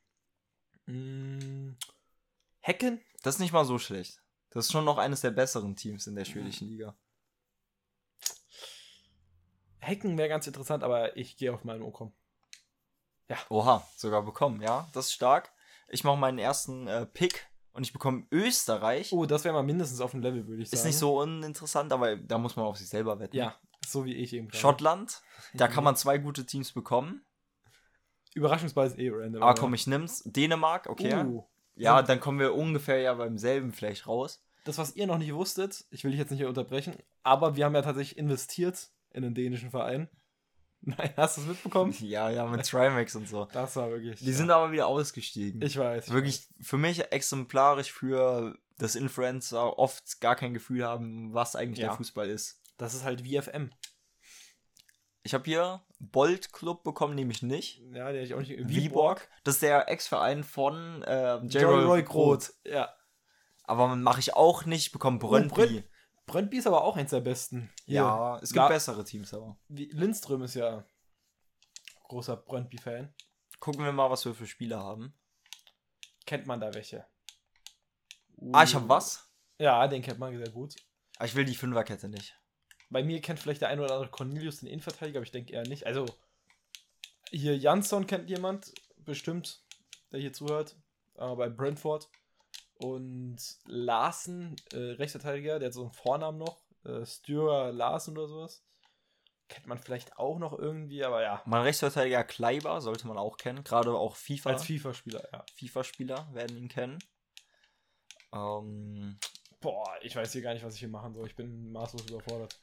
Mm, Hecken? Das ist nicht mal so schlecht. Das ist schon noch eines der besseren Teams in der schwedischen Liga. Hecken wäre ganz interessant, aber ich gehe auf Malmo, komm. Oha, sogar bekommen, ja. Das ist stark. Ich mache meinen ersten äh, Pick und ich bekomme Österreich. Oh, das wäre mal mindestens auf dem Level, würde ich sagen. Ist nicht so uninteressant, aber da muss man auf sich selber wetten. Ja, so wie ich eben gerade. Schottland, da kann man zwei gute Teams bekommen. Überraschungsball ist eh random. Ah, komm, ich nimm's. Dänemark, okay. Uh, Ja, dann kommen wir ungefähr ja beim selben vielleicht raus. das, was ihr noch nicht wusstet, ich will dich jetzt nicht unterbrechen, aber wir haben ja tatsächlich investiert in den dänischen Verein. Nein, hast du es mitbekommen? Ja, ja, mit Trimax und so. Das war wirklich. Die sind aber wieder ausgestiegen. Ich weiß. Ich Wirklich für mich exemplarisch für das Influencer oft gar kein Gefühl haben, was eigentlich Ja. der Fußball ist. weiß. Das ist halt V F M. Ich habe hier Bolt Club bekommen, nämlich nicht. Ja, der ich auch nicht. Viborg. Das ist der Ex-Verein von äh, J. Jerry Roy Roy Groth. Groth. Ja. Aber mache ich auch nicht. Ich bekomme Brøndby. Brønd- Brøndby ist aber auch eins der besten. Hier. Ja, es gibt La- bessere Teams aber. Wie- Lindström ist ja großer Brøndby-Fan. Gucken wir mal, was wir für Spieler haben. Kennt man da welche? Ah, ich habe was? Ja, den kennt man sehr gut. Aber ich will die Fünferkette nicht. Bei mir kennt vielleicht der ein oder andere Cornelius den Innenverteidiger, aber ich denke eher nicht. Also, hier Jansson kennt jemand, bestimmt, der hier zuhört, äh, bei Brentford. Und Larsen, äh, Rechtsverteidiger, der hat so einen Vornamen noch, äh, Stuart Larsen oder sowas. Kennt man vielleicht auch noch irgendwie, aber ja, Mein Rechtsverteidiger Kleiber sollte man auch kennen. Gerade auch FIFA. als FIFA-Spieler, ja. FIFA-Spieler werden ihn kennen. Ähm, Boah, ich weiß hier gar nicht, was ich hier machen soll. Ich bin maßlos überfordert.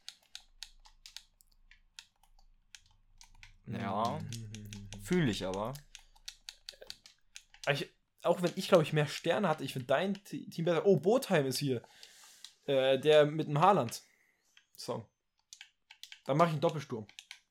Ja. Mhm. Fühle ich aber. Ich, auch wenn ich, glaube ich, mehr Sterne hatte, ich finde dein T- Team besser. Oh, Botheim ist hier. Äh, der mit dem Haaland-Song. Dann mache ich einen Doppelsturm.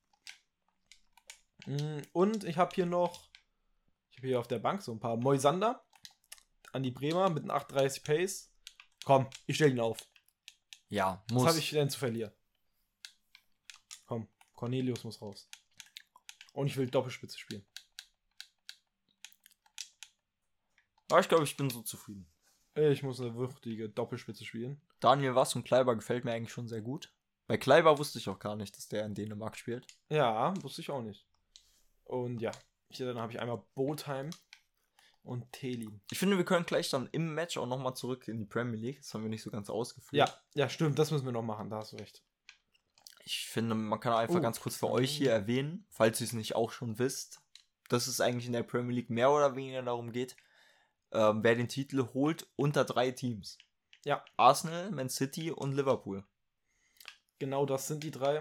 Mm, Und ich habe hier noch, ich habe hier auf der Bank so ein paar Moisander an die Bremer mit einem achtunddreißig Pace. Komm, ich stelle ihn auf. Ja, Was muss. habe ich denn zu verlieren? Komm, Cornelius muss raus. Und ich will Doppelspitze spielen. Aber ich glaube, ich bin so zufrieden. Ich muss eine würdige Doppelspitze spielen. Daniel Was und Kleiber gefällt mir eigentlich schon sehr gut. Bei Kleiber wusste ich auch gar nicht, dass der in Dänemark spielt. Ja, wusste ich auch nicht. Und ja, hier dann habe ich einmal Botheim und Telin. Ich finde, wir können gleich dann im Match auch nochmal zurück in die Premier League. Das haben wir nicht so ganz ausgeführt. Ja, ja, stimmt, das müssen wir noch machen, da hast du recht. Ich finde, man kann einfach Oh. ganz kurz für euch hier erwähnen, falls ihr es nicht auch schon wisst, dass es eigentlich in der Premier League mehr oder weniger darum geht, ähm, wer den Titel holt unter drei Teams. Ja. Arsenal, Man City und Liverpool. Genau das sind die drei.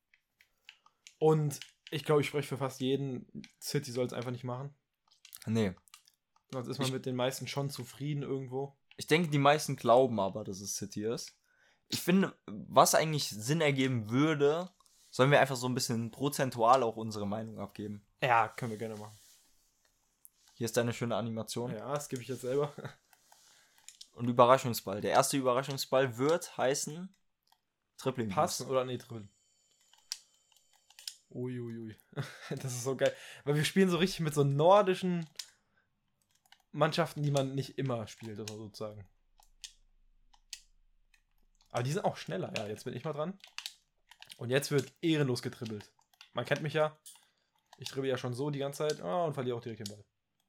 Und ich glaube, ich spreche für fast jeden. City soll es einfach nicht machen. Nee. Sonst ist man Ich- mit den meisten schon zufrieden irgendwo. Ich denke, die meisten glauben aber, dass es City ist. Ich finde, was eigentlich Sinn ergeben würde, sollen wir einfach so ein bisschen prozentual auch unsere Meinung abgeben. Ja, können wir gerne machen. Hier ist deine schöne Animation. Ja, das gebe ich jetzt selber. Und Überraschungsball. Der erste Überraschungsball wird heißen Tripling. Passen oder nee, drin. Uiuiui. Das ist so geil. Weil wir spielen so richtig mit so nordischen Mannschaften, die man nicht immer spielt, oder sozusagen. Aber die sind auch schneller. Ja, jetzt bin ich mal dran. Und jetzt wird ehrenlos getribbelt. Man kennt mich ja. Ich dribbel ja schon so die ganze Zeit. Ah, und verliere auch direkt den Ball.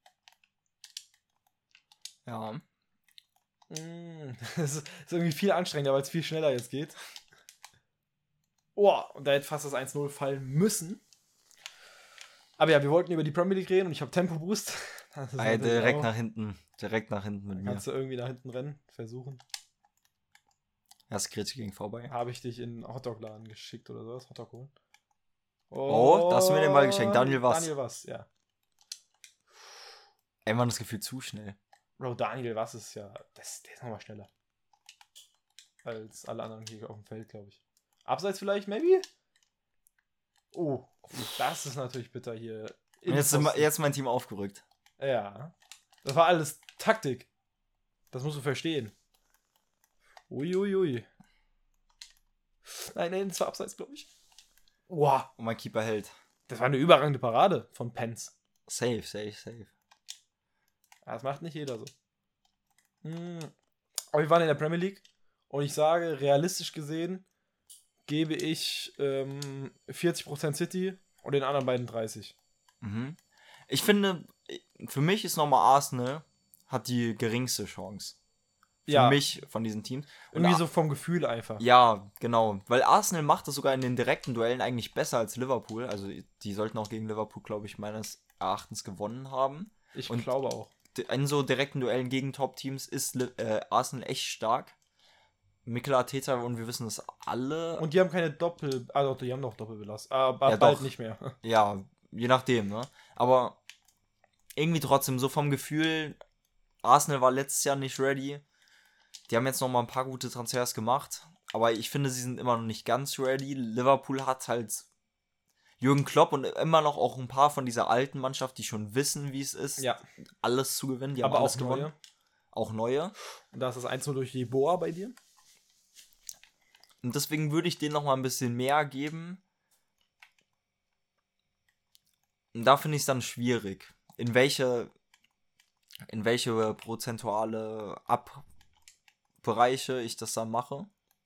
Ja. Mm, Das ist, ist irgendwie viel anstrengender, weil es viel schneller jetzt geht. Oh, und da hätte fast das eins null fallen müssen. Aber ja, wir wollten über die Premier League reden und ich habe Tempo-Boost. Das ist Ey, natürlich direkt auch- nach hinten. Direkt nach hinten mit Dann mir. kannst du irgendwie nach hinten rennen, versuchen. Erst Gritsch ging vorbei. Habe ich dich in einen Hotdog-Laden geschickt oder sowas? Hotdog holen. Oh, da hast du mir den Ball geschenkt. Daniel Was. Daniel Was, ja. Ey, man, das Gefühl zu schnell. Bro, Daniel Was ist ja. Das, der ist nochmal schneller. Als alle anderen hier auf dem Feld, glaube ich. Abseits vielleicht, maybe? Oh, das ist natürlich bitter hier. Und jetzt, sind wir- Innenpfosten. jetzt ist mein Team aufgerückt. Ja. Das war alles Taktik. Das musst du verstehen. Uiuiui. Nein, nein, das war abseits, glaube ich. Wow. Und mein Keeper hält. Das war eine überragende Parade von Pence. Safe, safe, safe. Das macht nicht jeder so. Hm. Aber wir waren in der Premier League und ich sage, realistisch gesehen gebe ich ähm, vierzig Prozent City und den anderen beiden dreißig. Mhm. Ich finde, für mich ist nochmal Arsenal hat die geringste Chance. Für Ja. mich von diesen Teams. Und Irgendwie A- so vom Gefühl einfach. Ja, genau. Weil Arsenal macht das sogar in den direkten Duellen eigentlich besser als Liverpool. Also die sollten auch gegen Liverpool, glaube ich, meines Erachtens gewonnen haben. Ich Und- glaube auch. In so direkten Duellen gegen Top-Teams ist Li- äh, Arsenal echt stark. Mikel Arteta, und wir wissen das alle. Und die haben keine Doppel... Ah doch, die haben noch Doppelbelastung. Aber Ja, bald doch. nicht mehr. Ja, je nachdem, ne? Aber irgendwie trotzdem, so vom Gefühl, Arsenal war letztes Jahr nicht ready. Die haben jetzt noch mal ein paar gute Transfers gemacht. Aber ich finde, sie sind immer noch nicht ganz ready. Liverpool hat halt Jürgen Klopp und immer noch auch ein paar von dieser alten Mannschaft, die schon wissen, wie es ist, Ja, alles zu gewinnen. Die haben aber alles auch gewonnen. neue. Auch neue. Und da ist das eins null durch Jeboa bei dir. Und deswegen würde ich denen noch mal ein bisschen mehr geben. Und da finde ich es dann schwierig. In welche, in welche prozentuale Abbereiche ich das dann mache.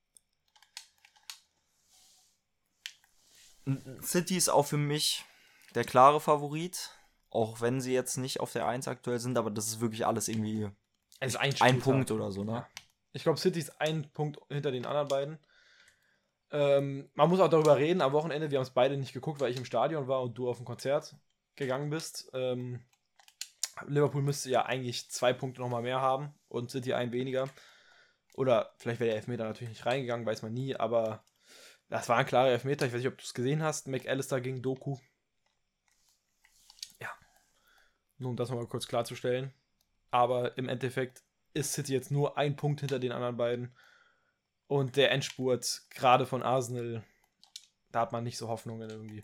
Und City ist auch für mich der klare Favorit. Auch wenn sie jetzt nicht auf der eins aktuell sind, aber das ist wirklich alles irgendwie Es ist ein, ein Spieltag. Punkt oder so, ne? Ja. Ich glaube, City ist ein Punkt hinter den anderen beiden. Ähm, man muss auch darüber reden, am Wochenende, wir haben es beide nicht geguckt, weil ich im Stadion war und du auf ein Konzert gegangen bist. Ähm, Liverpool müsste ja eigentlich zwei Punkte nochmal mehr haben und City ein weniger. Oder vielleicht wäre der Elfmeter natürlich nicht reingegangen, weiß man nie, aber das war ein klarer Elfmeter. Ich weiß nicht, ob du es gesehen hast. McAllister gegen Doku. Ja. Nur um das mal kurz klarzustellen. Aber im Endeffekt ist City jetzt nur ein Punkt hinter den anderen beiden. Und der Endspurt, gerade von Arsenal, da hat man nicht so Hoffnungen irgendwie.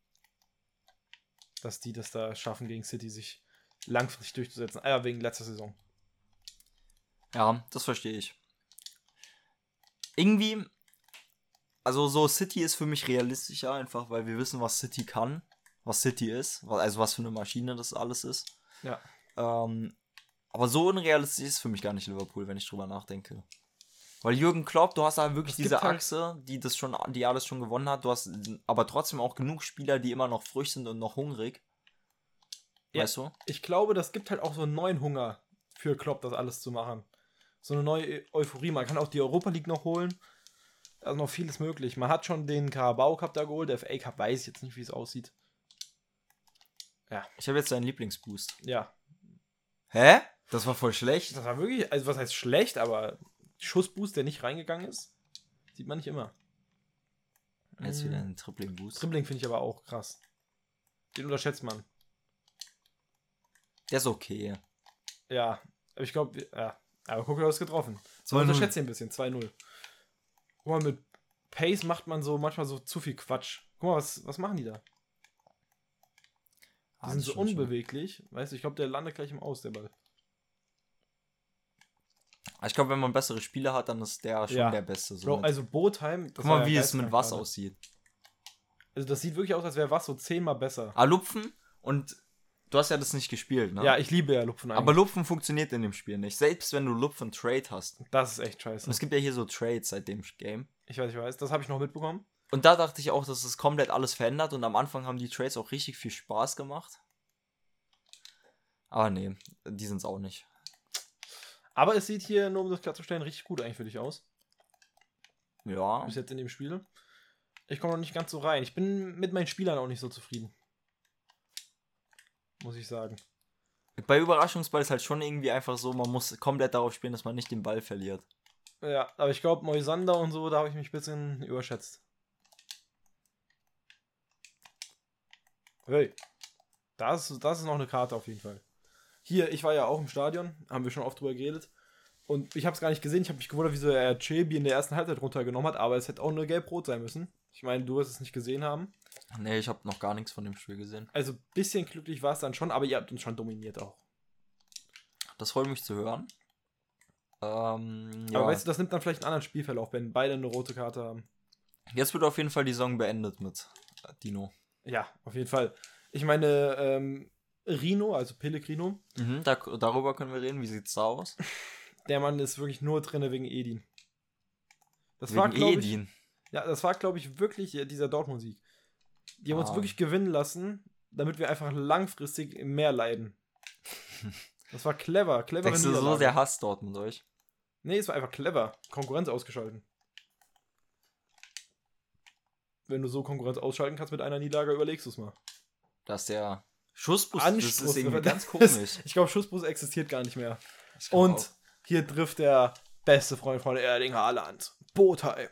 Dass die das da schaffen, gegen City sich langfristig durchzusetzen. Ah ja, wegen letzter Saison. Ja, das verstehe ich. Irgendwie, also so City ist für mich realistischer, einfach weil wir wissen, was City kann, was City ist, also was für eine Maschine das alles ist. Ja. Ähm, aber so unrealistisch ist für mich gar nicht Liverpool, wenn ich drüber nachdenke. Weil Jürgen Klopp, du hast da wirklich Es diese gibt halt- Achse, die das schon, die alles schon gewonnen hat. Du hast aber trotzdem auch genug Spieler, die immer noch frisch sind und noch hungrig. Ja. Weißt du? Ich glaube, das gibt halt auch so einen neuen Hunger für Klopp, das alles zu machen. So eine neue Eu- Euphorie. Man kann auch die Europa League noch holen. Also noch vieles möglich. Man hat schon den Carabao Cup da geholt. Der F A Cup weiß ich jetzt nicht, wie es aussieht. Ich habe jetzt deinen Lieblingsboost. Ja. Hä? Das war voll schlecht. Das war wirklich, also was heißt schlecht, aber Schussboost, der nicht reingegangen ist, sieht man nicht immer. Jetzt wieder ein Tripling-Boost. Dribbling finde ich aber auch krass. Den unterschätzt man. Der ist okay. Ja, aber ich glaube, ja. Aber guck, du hast getroffen. So zwei null. unterschätzt ihn ein bisschen, zwei null. Guck mal, mit Pace macht man so manchmal so zu viel Quatsch. Guck mal, was, was machen die da? Die Ah, sind das so stimmt schon. unbeweglich. Weißt du, ich glaube, der landet gleich im Aus, der Ball. Ich glaube, wenn man bessere Spieler hat, dann ist der schon Ja. der Beste. So Bro, mit. also Botheim. das Guck war mal, ja wie es mit geisteskrank was gerade. aussieht. Also das sieht wirklich aus, als wäre was so zehnmal besser. Ah, Lupfen und du hast ja das nicht gespielt, ne? Ja, ich liebe ja Lupfen eigentlich. Aber Lupfen funktioniert in dem Spiel nicht. Selbst wenn du Lupfen Trade hast. Das ist echt scheiße. Und es gibt ja hier so Trades seit dem Game. Ich weiß, ich weiß. Das habe ich noch mitbekommen. Und da dachte ich auch, dass es komplett alles verändert. Und am Anfang haben die Trades auch richtig viel Spaß gemacht. Aber nee, die sind es auch nicht. Aber es sieht hier, nur um das klarzustellen, richtig gut eigentlich für dich aus. Ja. Bis jetzt in dem Spiel. Ich komme noch nicht ganz so rein. Ich bin mit meinen Spielern auch nicht so zufrieden. Muss ich sagen. Bei Überraschungsball ist halt schon irgendwie einfach so, man muss komplett darauf spielen, dass man nicht den Ball verliert. Ja, aber ich glaube, Moisander und so, da habe ich mich ein bisschen überschätzt. Hey. Das, das ist noch eine Karte auf jeden Fall. Hier, ich war ja auch im Stadion, haben wir schon oft drüber geredet. Und ich habe es gar nicht gesehen. Ich habe mich gewundert, wieso er Chebi in der ersten Halbzeit runtergenommen hat, aber es hätte auch eine gelb-rot sein müssen. Ich meine, du wirst es nicht gesehen haben. Nee, ich habe noch gar nichts von dem Spiel gesehen. Also ein bisschen glücklich war es dann schon, aber ihr habt uns schon dominiert auch. Das freut mich zu hören. Ähm, ja. Aber weißt du, das nimmt dann vielleicht einen anderen Spielverlauf, wenn beide eine rote Karte haben. Jetzt wird auf jeden Fall die Saison beendet mit Dino. Ja, auf jeden Fall. Ich meine, ähm, Rino, also Pellegrino, Mhm, da, darüber können wir reden. Wie sieht's da aus? der Mann ist wirklich nur drin wegen Edin. Das Wegen war, glaube ich, Edin. ja, das war, glaube ich, wirklich äh, dieser Dortmund-Sieg. Die haben uns Ah. wirklich gewinnen lassen, damit wir einfach langfristig mehr leiden. Das war clever, clever. Denkst du so, der hasst Dortmund euch? Nee, es war einfach clever. Konkurrenz ausgeschalten. Wenn du so Konkurrenz ausschalten kannst mit einer Niederlage, überlegst du es mal. Dass der Schussbus, das Anspruch, ist irgendwie aber ganz das- komisch. Ich glaube, Schussbus existiert gar nicht mehr. Ich glaub Und auch. hier trifft der beste Freund von Erling Haaland. Botheim.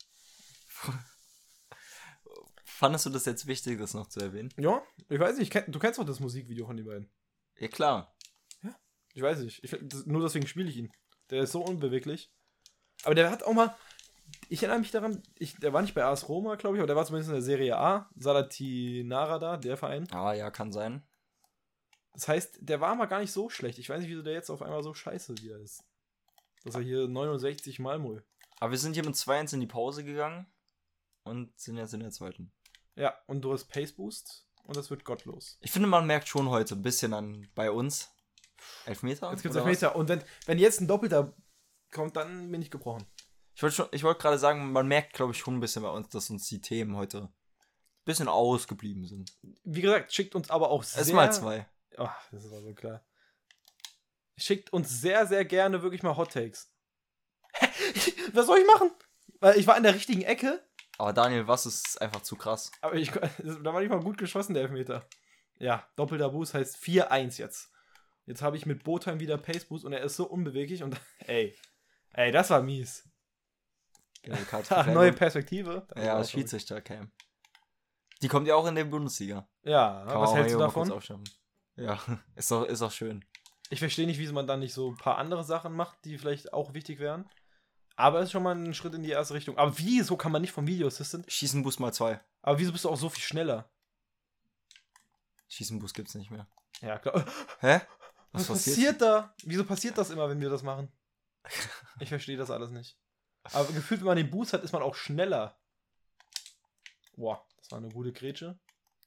Fandest du das jetzt wichtig, das noch zu erwähnen? Ja, ich weiß nicht, kenn, du kennst doch das Musikvideo von den beiden. Ja, klar. Ich weiß nicht. Ich, das, nur deswegen spiele ich ihn. Der ist so unbeweglich. Aber der hat auch mal. Ich erinnere mich daran, ich, der war nicht bei A S Roma, glaube ich, aber der war zumindest in der Serie A. Salatinara da, der Verein. Ah, ja, kann sein. Das heißt, der war mal gar nicht so schlecht. Ich weiß nicht, wieso der jetzt auf einmal so scheiße wieder ist. Dass er hier neunundsechzig Malmö. Aber wir sind hier mit zwei eins in die Pause gegangen und sind jetzt in der zweiten. Ja, und du hast Pace Boost und das wird gottlos. Ich finde, man merkt schon heute ein bisschen an bei uns. Elfmeter? Jetzt gibt's oder Elfmeter. Und wenn, wenn jetzt ein Doppelter kommt, dann bin ich gebrochen. was? Ich wollte schon, ich wollte gerade sagen, man merkt, glaube ich, schon ein bisschen bei uns, dass uns die Themen heute ein bisschen ausgeblieben sind. Wie gesagt, schickt uns aber auch sehr... Erstmal zwei. Ach, das war so klar. Schickt uns sehr, sehr gerne wirklich mal Hot Takes. Hä? Was soll ich machen? Weil ich war in der richtigen Ecke, Aber Daniel, was ist einfach zu krass? aber ich, da war nicht mal gut geschossen, der Elfmeter. Ja, doppelter Boost heißt vier eins jetzt. Jetzt habe ich mit Botheim wieder Pace Boost und er ist so unbeweglich und ey, ey, das war mies. Gelbe Karte für Ach, Cam. neue Perspektive. Das Ja, war das auch verrückt. Schiedsrichter-Cam. Die kommt ja auch in der Bundesliga. Ja, Kann man was auch hältst du mal kurz davon? aufschreiben. Ja, ist doch, ist doch schön. Ich verstehe nicht, wieso man dann nicht so ein paar andere Sachen macht, die vielleicht auch wichtig wären. Aber es ist schon mal ein Schritt in die erste Richtung. Aber wieso kann man nicht vom Video Assistant? Schießenboost mal zwei. Aber wieso bist du auch so viel schneller? Schießenboost gibt's nicht mehr. Ja, klar. Hä? Was, Was passiert da? Wieso passiert das immer, wenn wir das machen? Ich verstehe das alles nicht. Aber gefühlt, wenn man den Boost hat, ist man auch schneller. Boah, das war eine gute Grätsche.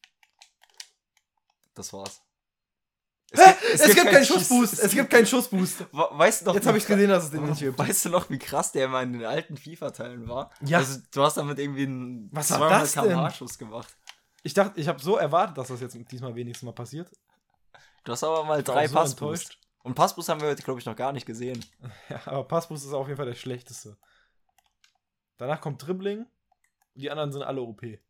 Das war's. Es, Hä? gibt, es, es gibt, gibt keinen Schussboost. Es gibt keinen Schussboost. Weißt du noch, jetzt habe ich gesehen, dass es den nicht gibt. Weißt du noch, wie krass der immer in den alten FIFA-Teilen war? Ja. Also, du hast damit irgendwie einen Was war das denn? zweihundert Kilometer Schuss gemacht. Ich dachte, ich habe so erwartet, dass das jetzt diesmal wenigstens mal passiert. Du hast aber mal drei so Passboost. Und Passboost haben wir heute, glaube ich, noch gar nicht gesehen. Ja, aber Passboost ist auf jeden Fall der schlechteste. Danach kommt Dribbling. Die anderen sind alle O P.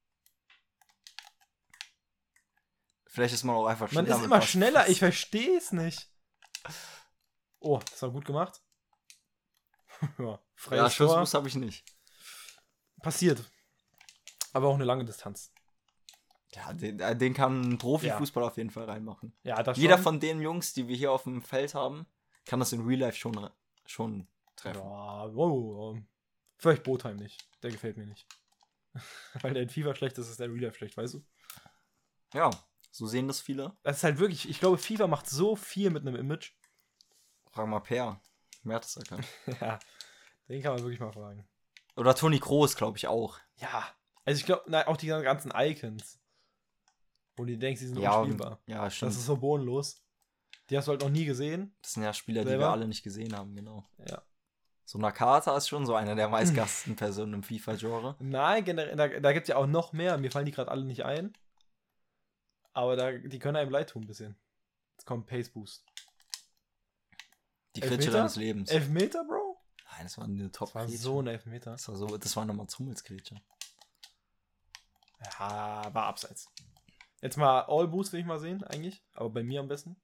Vielleicht ist man auch einfach schneller. Man ist immer schneller, ich verstehe es nicht. Oh, das war gut gemacht. Ja, ja, Schussboost habe ich nicht. Passiert. Aber auch eine lange Distanz. Ja, den, den kann ein Profifußballer ja. auf jeden Fall reinmachen. Ja, das Jeder schon. von den Jungs, die wir hier auf dem Feld haben, kann das in Real Life schon, schon treffen. Ja, wow. Vielleicht Botheim nicht. Der gefällt mir nicht. Weil der in FIFA schlecht ist, ist der in Real Life schlecht, weißt du? Ja, so sehen das viele. Das ist halt wirklich, ich glaube, FIFA macht so viel mit einem Image. Frag mal Per. Wer hat das erkannt? Ja, den kann man wirklich mal fragen. Oder Toni Kroos, glaube ich auch. Ja, also ich glaube, auch die ganzen Icons. Wo du denkst, die sind ja, unspielbar. Ja, stimmt. Das ist so bodenlos. Die hast du halt noch nie gesehen. Das sind ja Spieler, selber. Die wir alle nicht gesehen haben, genau. Ja. So Nakata ist schon so einer der meistgasteten Personen im FIFA-Genre. Nein, generell, da, da gibt es ja auch noch mehr. Mir fallen die gerade alle nicht ein. Aber da, die können einem leid tun ein bisschen. Jetzt kommt Pace Boost. Die Klitsche deines Lebens. Elfmeter, Bro? Nein, das war eine top Das war so ein Elfmeter. Das war, so, das war nochmal Hummels-Klitsche. Ja, war abseits. Jetzt mal All Boost will ich mal sehen, eigentlich. Aber bei mir am besten.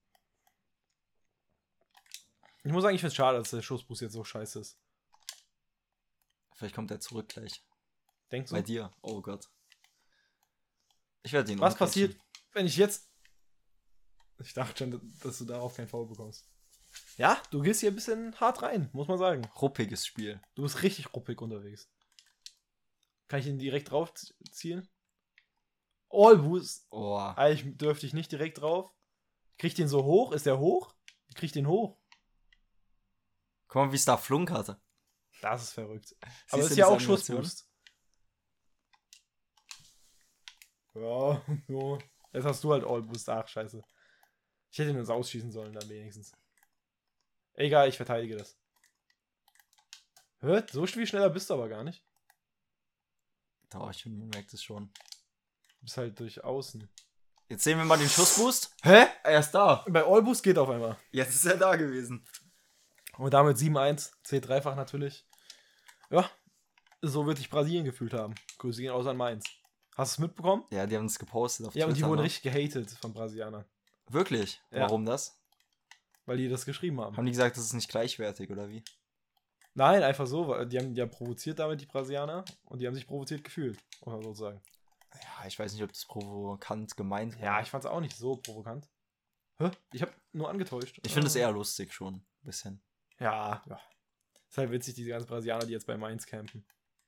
Ich muss sagen, ich finde es schade, dass der Schussboost jetzt so scheiße ist. Vielleicht kommt er zurück gleich. Denkst du? Bei dir. Oh Gott. Ich werde ihn Was passiert, wenn ich jetzt... Ich dachte schon, dass du darauf kein Foul bekommst. Ja, du gehst hier ein bisschen hart rein, muss man sagen. Ruppiges Spiel. Du bist richtig ruppig unterwegs. Kann ich ihn direkt drauf zielen? All Boost. Oh. Eigentlich dürfte ich nicht direkt drauf. Krieg den so hoch? Ist der hoch? Ich krieg den hoch. Guck mal, wie es da flunkerte. Das ist verrückt. Aber das ist ja auch Schussboost. Ja, ja. Jetzt hast du halt All Boost. Ach, scheiße. Ich hätte ihn uns ausschießen sollen dann wenigstens. Egal, ich verteidige das. Hört, so viel schneller bist du aber gar nicht. Doch, ich finde, man merkt es schon. Du bist halt durch außen. Jetzt sehen wir mal den Schussboost. Hä? Er ist da. Bei All Boost geht auf einmal. Jetzt ist er da gewesen. Und damit sieben eins. C dreifach natürlich. Ja, so wird sich Brasilien gefühlt haben. Grüße gehen aus an Mainz. Hast du es mitbekommen? Ja, die haben es gepostet auf Ja, Twitter, und die wurden ne? richtig gehatet von Brasilianern. Wirklich? Ja. Warum das? Weil die das geschrieben haben. Haben die gesagt, das ist nicht gleichwertig, oder wie? Nein, einfach so. Weil die haben ja provoziert damit, die Brasilianer. Und die haben sich provoziert gefühlt, muss man so sagen. Ja, ich weiß nicht, ob das provokant gemeint war. Ja, ich fand es auch nicht so provokant. Hä? Ich habe nur angetäuscht. Ich finde es eher lustig schon. Ein bisschen. Ja, ja. Ist halt witzig, diese ganzen Brasilianer, die jetzt bei Mainz campen.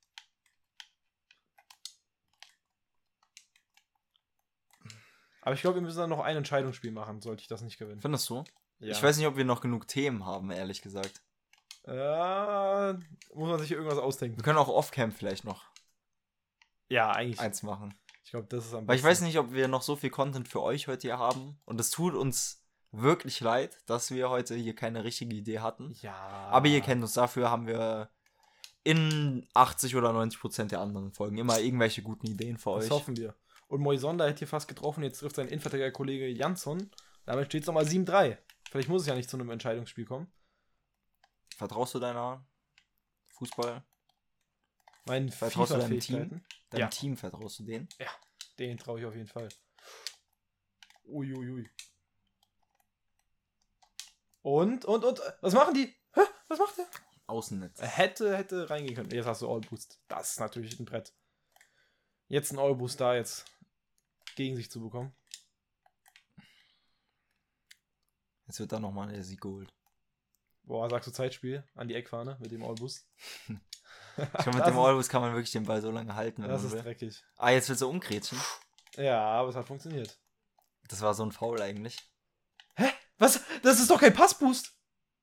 Aber ich glaube, wir müssen dann noch ein Entscheidungsspiel machen, sollte ich das nicht gewinnen. Findest du? Ja. Ich weiß nicht, ob wir noch genug Themen haben, ehrlich gesagt. Äh, muss man sich irgendwas ausdenken. Wir können auch Off-Cam vielleicht noch ja, eigentlich eins machen. Ich glaube, das ist am besten. Weil ich weiß nicht, ob wir noch so viel Content für euch heute hier haben. Und es tut uns wirklich leid, dass wir heute hier keine richtige Idee hatten. Ja. Aber ihr kennt uns, dafür haben wir in achtzig oder neunzig Prozent der anderen Folgen immer irgendwelche guten Ideen für euch. Das hoffen wir. Und Moisonda hat hier fast getroffen, jetzt trifft sein Innenverteidiger-Kollege Jansson. Damit steht es nochmal sieben drei. Vielleicht muss es ja nicht zu einem Entscheidungsspiel kommen. Vertraust du deiner Fußball? Meinen Vertraust du deinem Team? Deinem ja. Team vertraust du denen? Ja, den traue ich auf jeden Fall. Uiuiui. Ui, ui. Und, und, und, was machen die? Hä? Was macht der? Außennetz. Hätte, hätte reingehen können. Jetzt hast du All Boost. Das ist natürlich ein Brett. Jetzt ein All Boost da jetzt gegen sich zu bekommen. Jetzt wird da nochmal der Sieg geholt. Boah, sagst du Zeitspiel an die Eckfahne mit dem Allbus? Ich glaube, mit dem Allbus kann man wirklich den Ball so lange halten. Wenn Das man ist will. dreckig. Ah, jetzt wird so umgrätschen. Ja, aber es hat funktioniert. Das war so ein Foul eigentlich. Hä? Was? Das ist doch kein Passboost!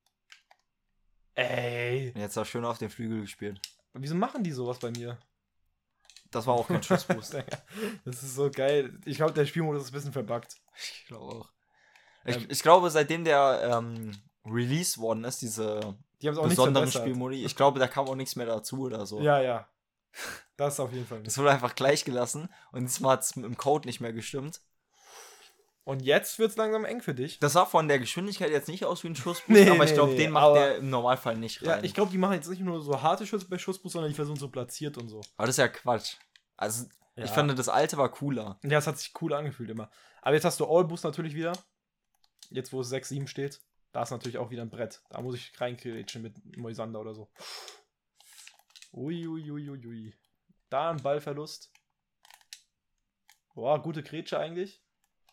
Ey. Jetzt auch schön auf den Flügel gespielt. Wieso machen die sowas bei mir? Das war auch kein Schussboost. Das ist so geil. Ich glaube, der Spielmodus ist ein bisschen verbuggt. Ich glaube auch. Ich, Ähm, ich glaube, seitdem der ähm, Release worden ist, diese Die haben es auch nicht besonderen verbessert. Spielmodi, ich glaube, da kam auch nichts mehr dazu oder so. Ja, ja. Das auf jeden Fall. Das wurde einfach gleich gelassen und diesmal hat es im Code nicht mehr gestimmt. Und jetzt wird es langsam eng für dich. Das sah von der Geschwindigkeit jetzt nicht aus wie ein Schussboost, Nee, aber ich nee, glaube, nee, den macht aber- der im Normalfall nicht Ja, rein. ich glaube, die machen jetzt nicht nur so harte Schüsse bei Schussbus, sondern die versuchen so platziert und so. aber das ist ja Quatsch. Also, Ja. ich fand, das alte war cooler. Ja, es hat sich cool angefühlt immer. Aber jetzt hast du Allboost natürlich wieder. Jetzt, wo es sechs sieben steht. Da ist natürlich auch wieder ein Brett. Da muss ich reinkrätschen mit Moisander oder so. Uiuiuiui. Ui, ui, ui. Da ein Ballverlust. Boah, gute Grätsche eigentlich.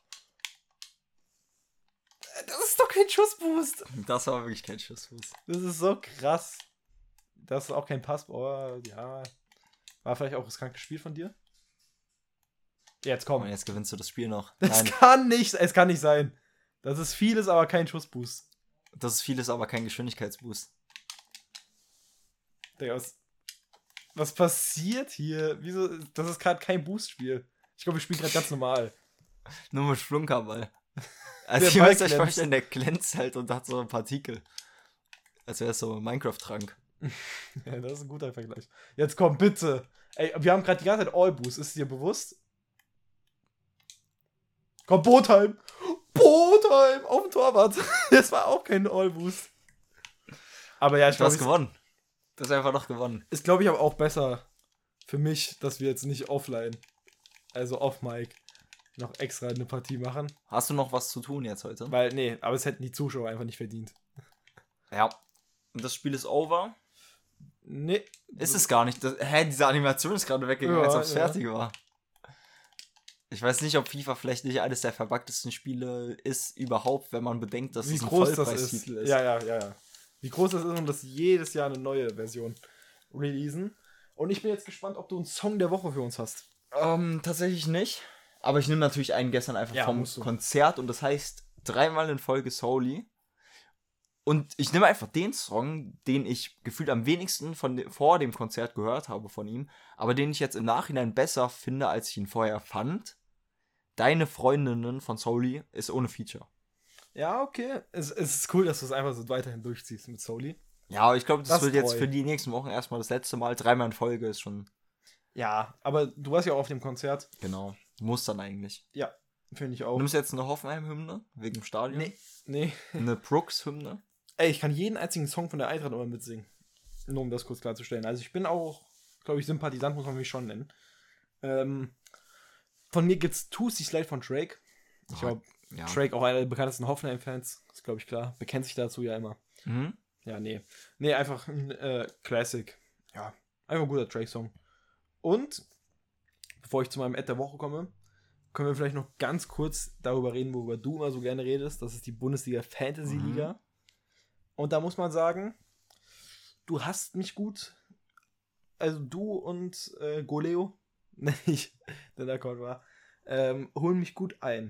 Das ist doch kein Schussboost. Das war wirklich kein Schussboost. Das ist so krass. Das ist auch kein Pass. Oh, ja. War vielleicht auch riskant gespielt von dir? Jetzt komm. Und jetzt gewinnst du das Spiel noch. Das Nein, kann nicht, es kann nicht sein. Das ist vieles, aber kein Schussboost. das ist vieles, aber kein Geschwindigkeitsboost. Digga, was, was passiert hier? Wieso? Das ist gerade kein Boost-Spiel. Ich glaube, wir spielen gerade ganz normal. Nur mit Flunkerball. Also Der ihr Ball müsst euch glänzt. vorstellen, der glänzt halt und hat so Partikel. Als wäre es so ein Minecraft-Trank. Ja, das ist ein guter Vergleich. Jetzt komm, bitte. Ey, wir haben gerade die ganze Zeit All-Boost. Ist dir bewusst? Komm, Botheim! Botheim! Auf dem Torwart. Das war auch kein All-Boost. Aber ja, ich Du hast glaube, gewonnen. Du hast einfach noch gewonnen. ist, glaube ich, aber auch besser für mich, dass wir jetzt nicht offline, also off-Mic, noch extra eine Partie machen. Hast du noch was zu tun jetzt heute? Weil, nee, aber es hätten die Zuschauer einfach nicht verdient. Ja. Und das Spiel ist over. Nee. Ist es gar nicht. Das, hä, diese Animation ist gerade weggegangen, Ja, als ob es ja. fertig war. Ich weiß nicht, ob FIFA vielleicht nicht eines der verbuggtesten Spiele ist überhaupt, wenn man bedenkt, dass Wie es ein groß das Vollpreistitel ist. ist. Ja, ja, ja, ja. Wie groß das ist und dass jedes Jahr eine neue Version releasen. Und ich bin jetzt gespannt, ob du einen Song der Woche für uns hast. Ähm, tatsächlich nicht. Aber ich nehme natürlich einen gestern einfach Ja, vom musst du. Konzert und das heißt dreimal in Folge Souli. Und ich nehme einfach den Song, den ich gefühlt am wenigsten von de- vor dem Konzert gehört habe von ihm, aber den ich jetzt im Nachhinein besser finde, als ich ihn vorher fand. Deine Freundinnen von Souli ist ohne Feature. Ja, okay. Es, es ist cool, dass du es einfach so weiterhin durchziehst mit Soli. Ja, aber ich glaube, das, Das wird ist jetzt treu. für die nächsten Wochen erstmal das letzte Mal. Dreimal in Folge ist schon, Ja, aber du warst ja auch auf dem Konzert. genau, muss dann eigentlich. Ja, finde ich Du auch. nimmst jetzt eine Hoffenheim-Hymne wegen dem Stadion? Nee. Nee. Eine Brooks-Hymne? Ey, ich kann jeden einzigen Song von der Eintracht immer mitsingen. Nur um das kurz klarzustellen. Also ich bin auch, glaube ich, Sympathisant, muss man mich schon nennen. Ähm, von mir gibt's Tusi Slide von Drake. Ich glaube, Ja. Drake auch einer der bekanntesten Hoffenheim-Fans. Ist, glaube ich, klar. Bekennt sich dazu ja immer. Mhm. Ja, nee. Nee, einfach ein äh, Classic. Ja, einfach ein guter Drake-Song. Und, bevor ich zu meinem Ad der Woche komme, können wir vielleicht noch ganz kurz darüber reden, worüber du immer so gerne redest. Das ist die Bundesliga Fantasy Liga. Mhm. Und da muss man sagen, du hast mich gut. Also du und äh, Goleo, nenne ich, der der Code war, ähm, holen mich gut ein.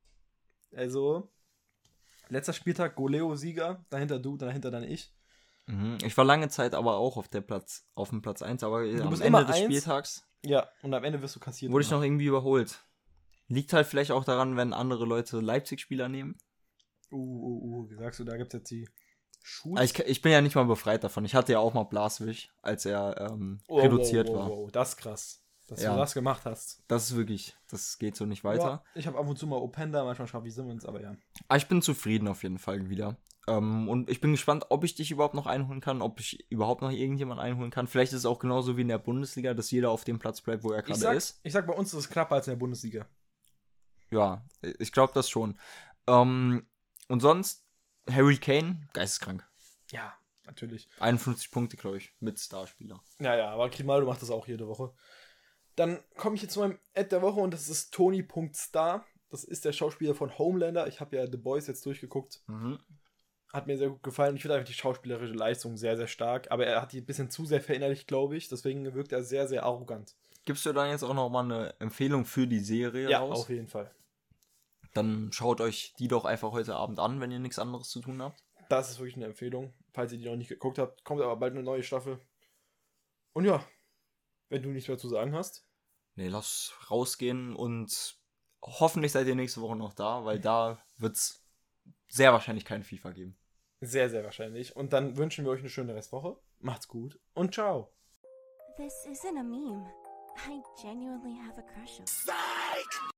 Also, letzter Spieltag, Goleo-Sieger, dahinter du, dahinter dann ich. Mhm. Ich war lange Zeit aber auch auf der Platz, auf dem Platz eins, aber am bist Ende immer des eins? Spieltags Ja, und am Ende wirst du kassiert. wurde ich immer. noch irgendwie überholt. Liegt halt vielleicht auch daran, wenn andere Leute Leipzig-Spieler nehmen. Uh, uh, uh, sagst du, da gibt es jetzt die Schule. Also ich, ich bin ja nicht mal befreit davon. Ich hatte ja auch mal Blaswig, als er ähm, reduziert war. Wow, das ist krass, dass Ja. du das gemacht hast. Das ist wirklich, das geht so nicht weiter. Ja, ich habe ab und zu mal Openda, manchmal schaffe ich Simmons, aber ja. Aber ich bin zufrieden auf jeden Fall wieder. Ähm, und ich bin gespannt, ob ich dich überhaupt noch einholen kann, ob ich überhaupt noch irgendjemand einholen kann. Vielleicht ist es auch genauso wie in der Bundesliga, dass jeder auf dem Platz bleibt, wo er Ich gerade sag, ist. ich sag, bei uns ist es knapper als in der Bundesliga. Ja, ich glaube das schon. Ähm, und sonst, Harry Kane, geisteskrank. Ja, natürlich. einundfünfzig Punkte, glaube ich, mit Starspieler. Ja, ja, aber Grimaldo macht das auch jede Woche. Dann komme ich jetzt zu meinem Ad der Woche und das ist Toni.star. Das ist der Schauspieler von Homelander. Ich habe ja The Boys jetzt durchgeguckt. Mhm. Hat mir sehr gut gefallen. Ich finde einfach die schauspielerische Leistung sehr, sehr stark. Aber er hat die ein bisschen zu sehr verinnerlicht, glaube ich. Deswegen wirkt er sehr, sehr arrogant. Gibst du dann jetzt auch nochmal eine Empfehlung für die Serie Ja, raus? auf jeden Fall. Dann schaut euch die doch einfach heute Abend an, wenn ihr nichts anderes zu tun habt. Das ist wirklich eine Empfehlung. Falls ihr die noch nicht geguckt habt, kommt aber bald eine neue Staffel. Und ja, wenn du nichts mehr zu sagen hast. Nee, lass rausgehen und hoffentlich seid ihr nächste Woche noch da, weil da wird's sehr wahrscheinlich kein FIFA geben. Sehr, sehr wahrscheinlich. Und dann wünschen wir euch eine schöne Restwoche. Macht's gut und ciao. This isn't a meme. I genuinely have a crush on. Psych!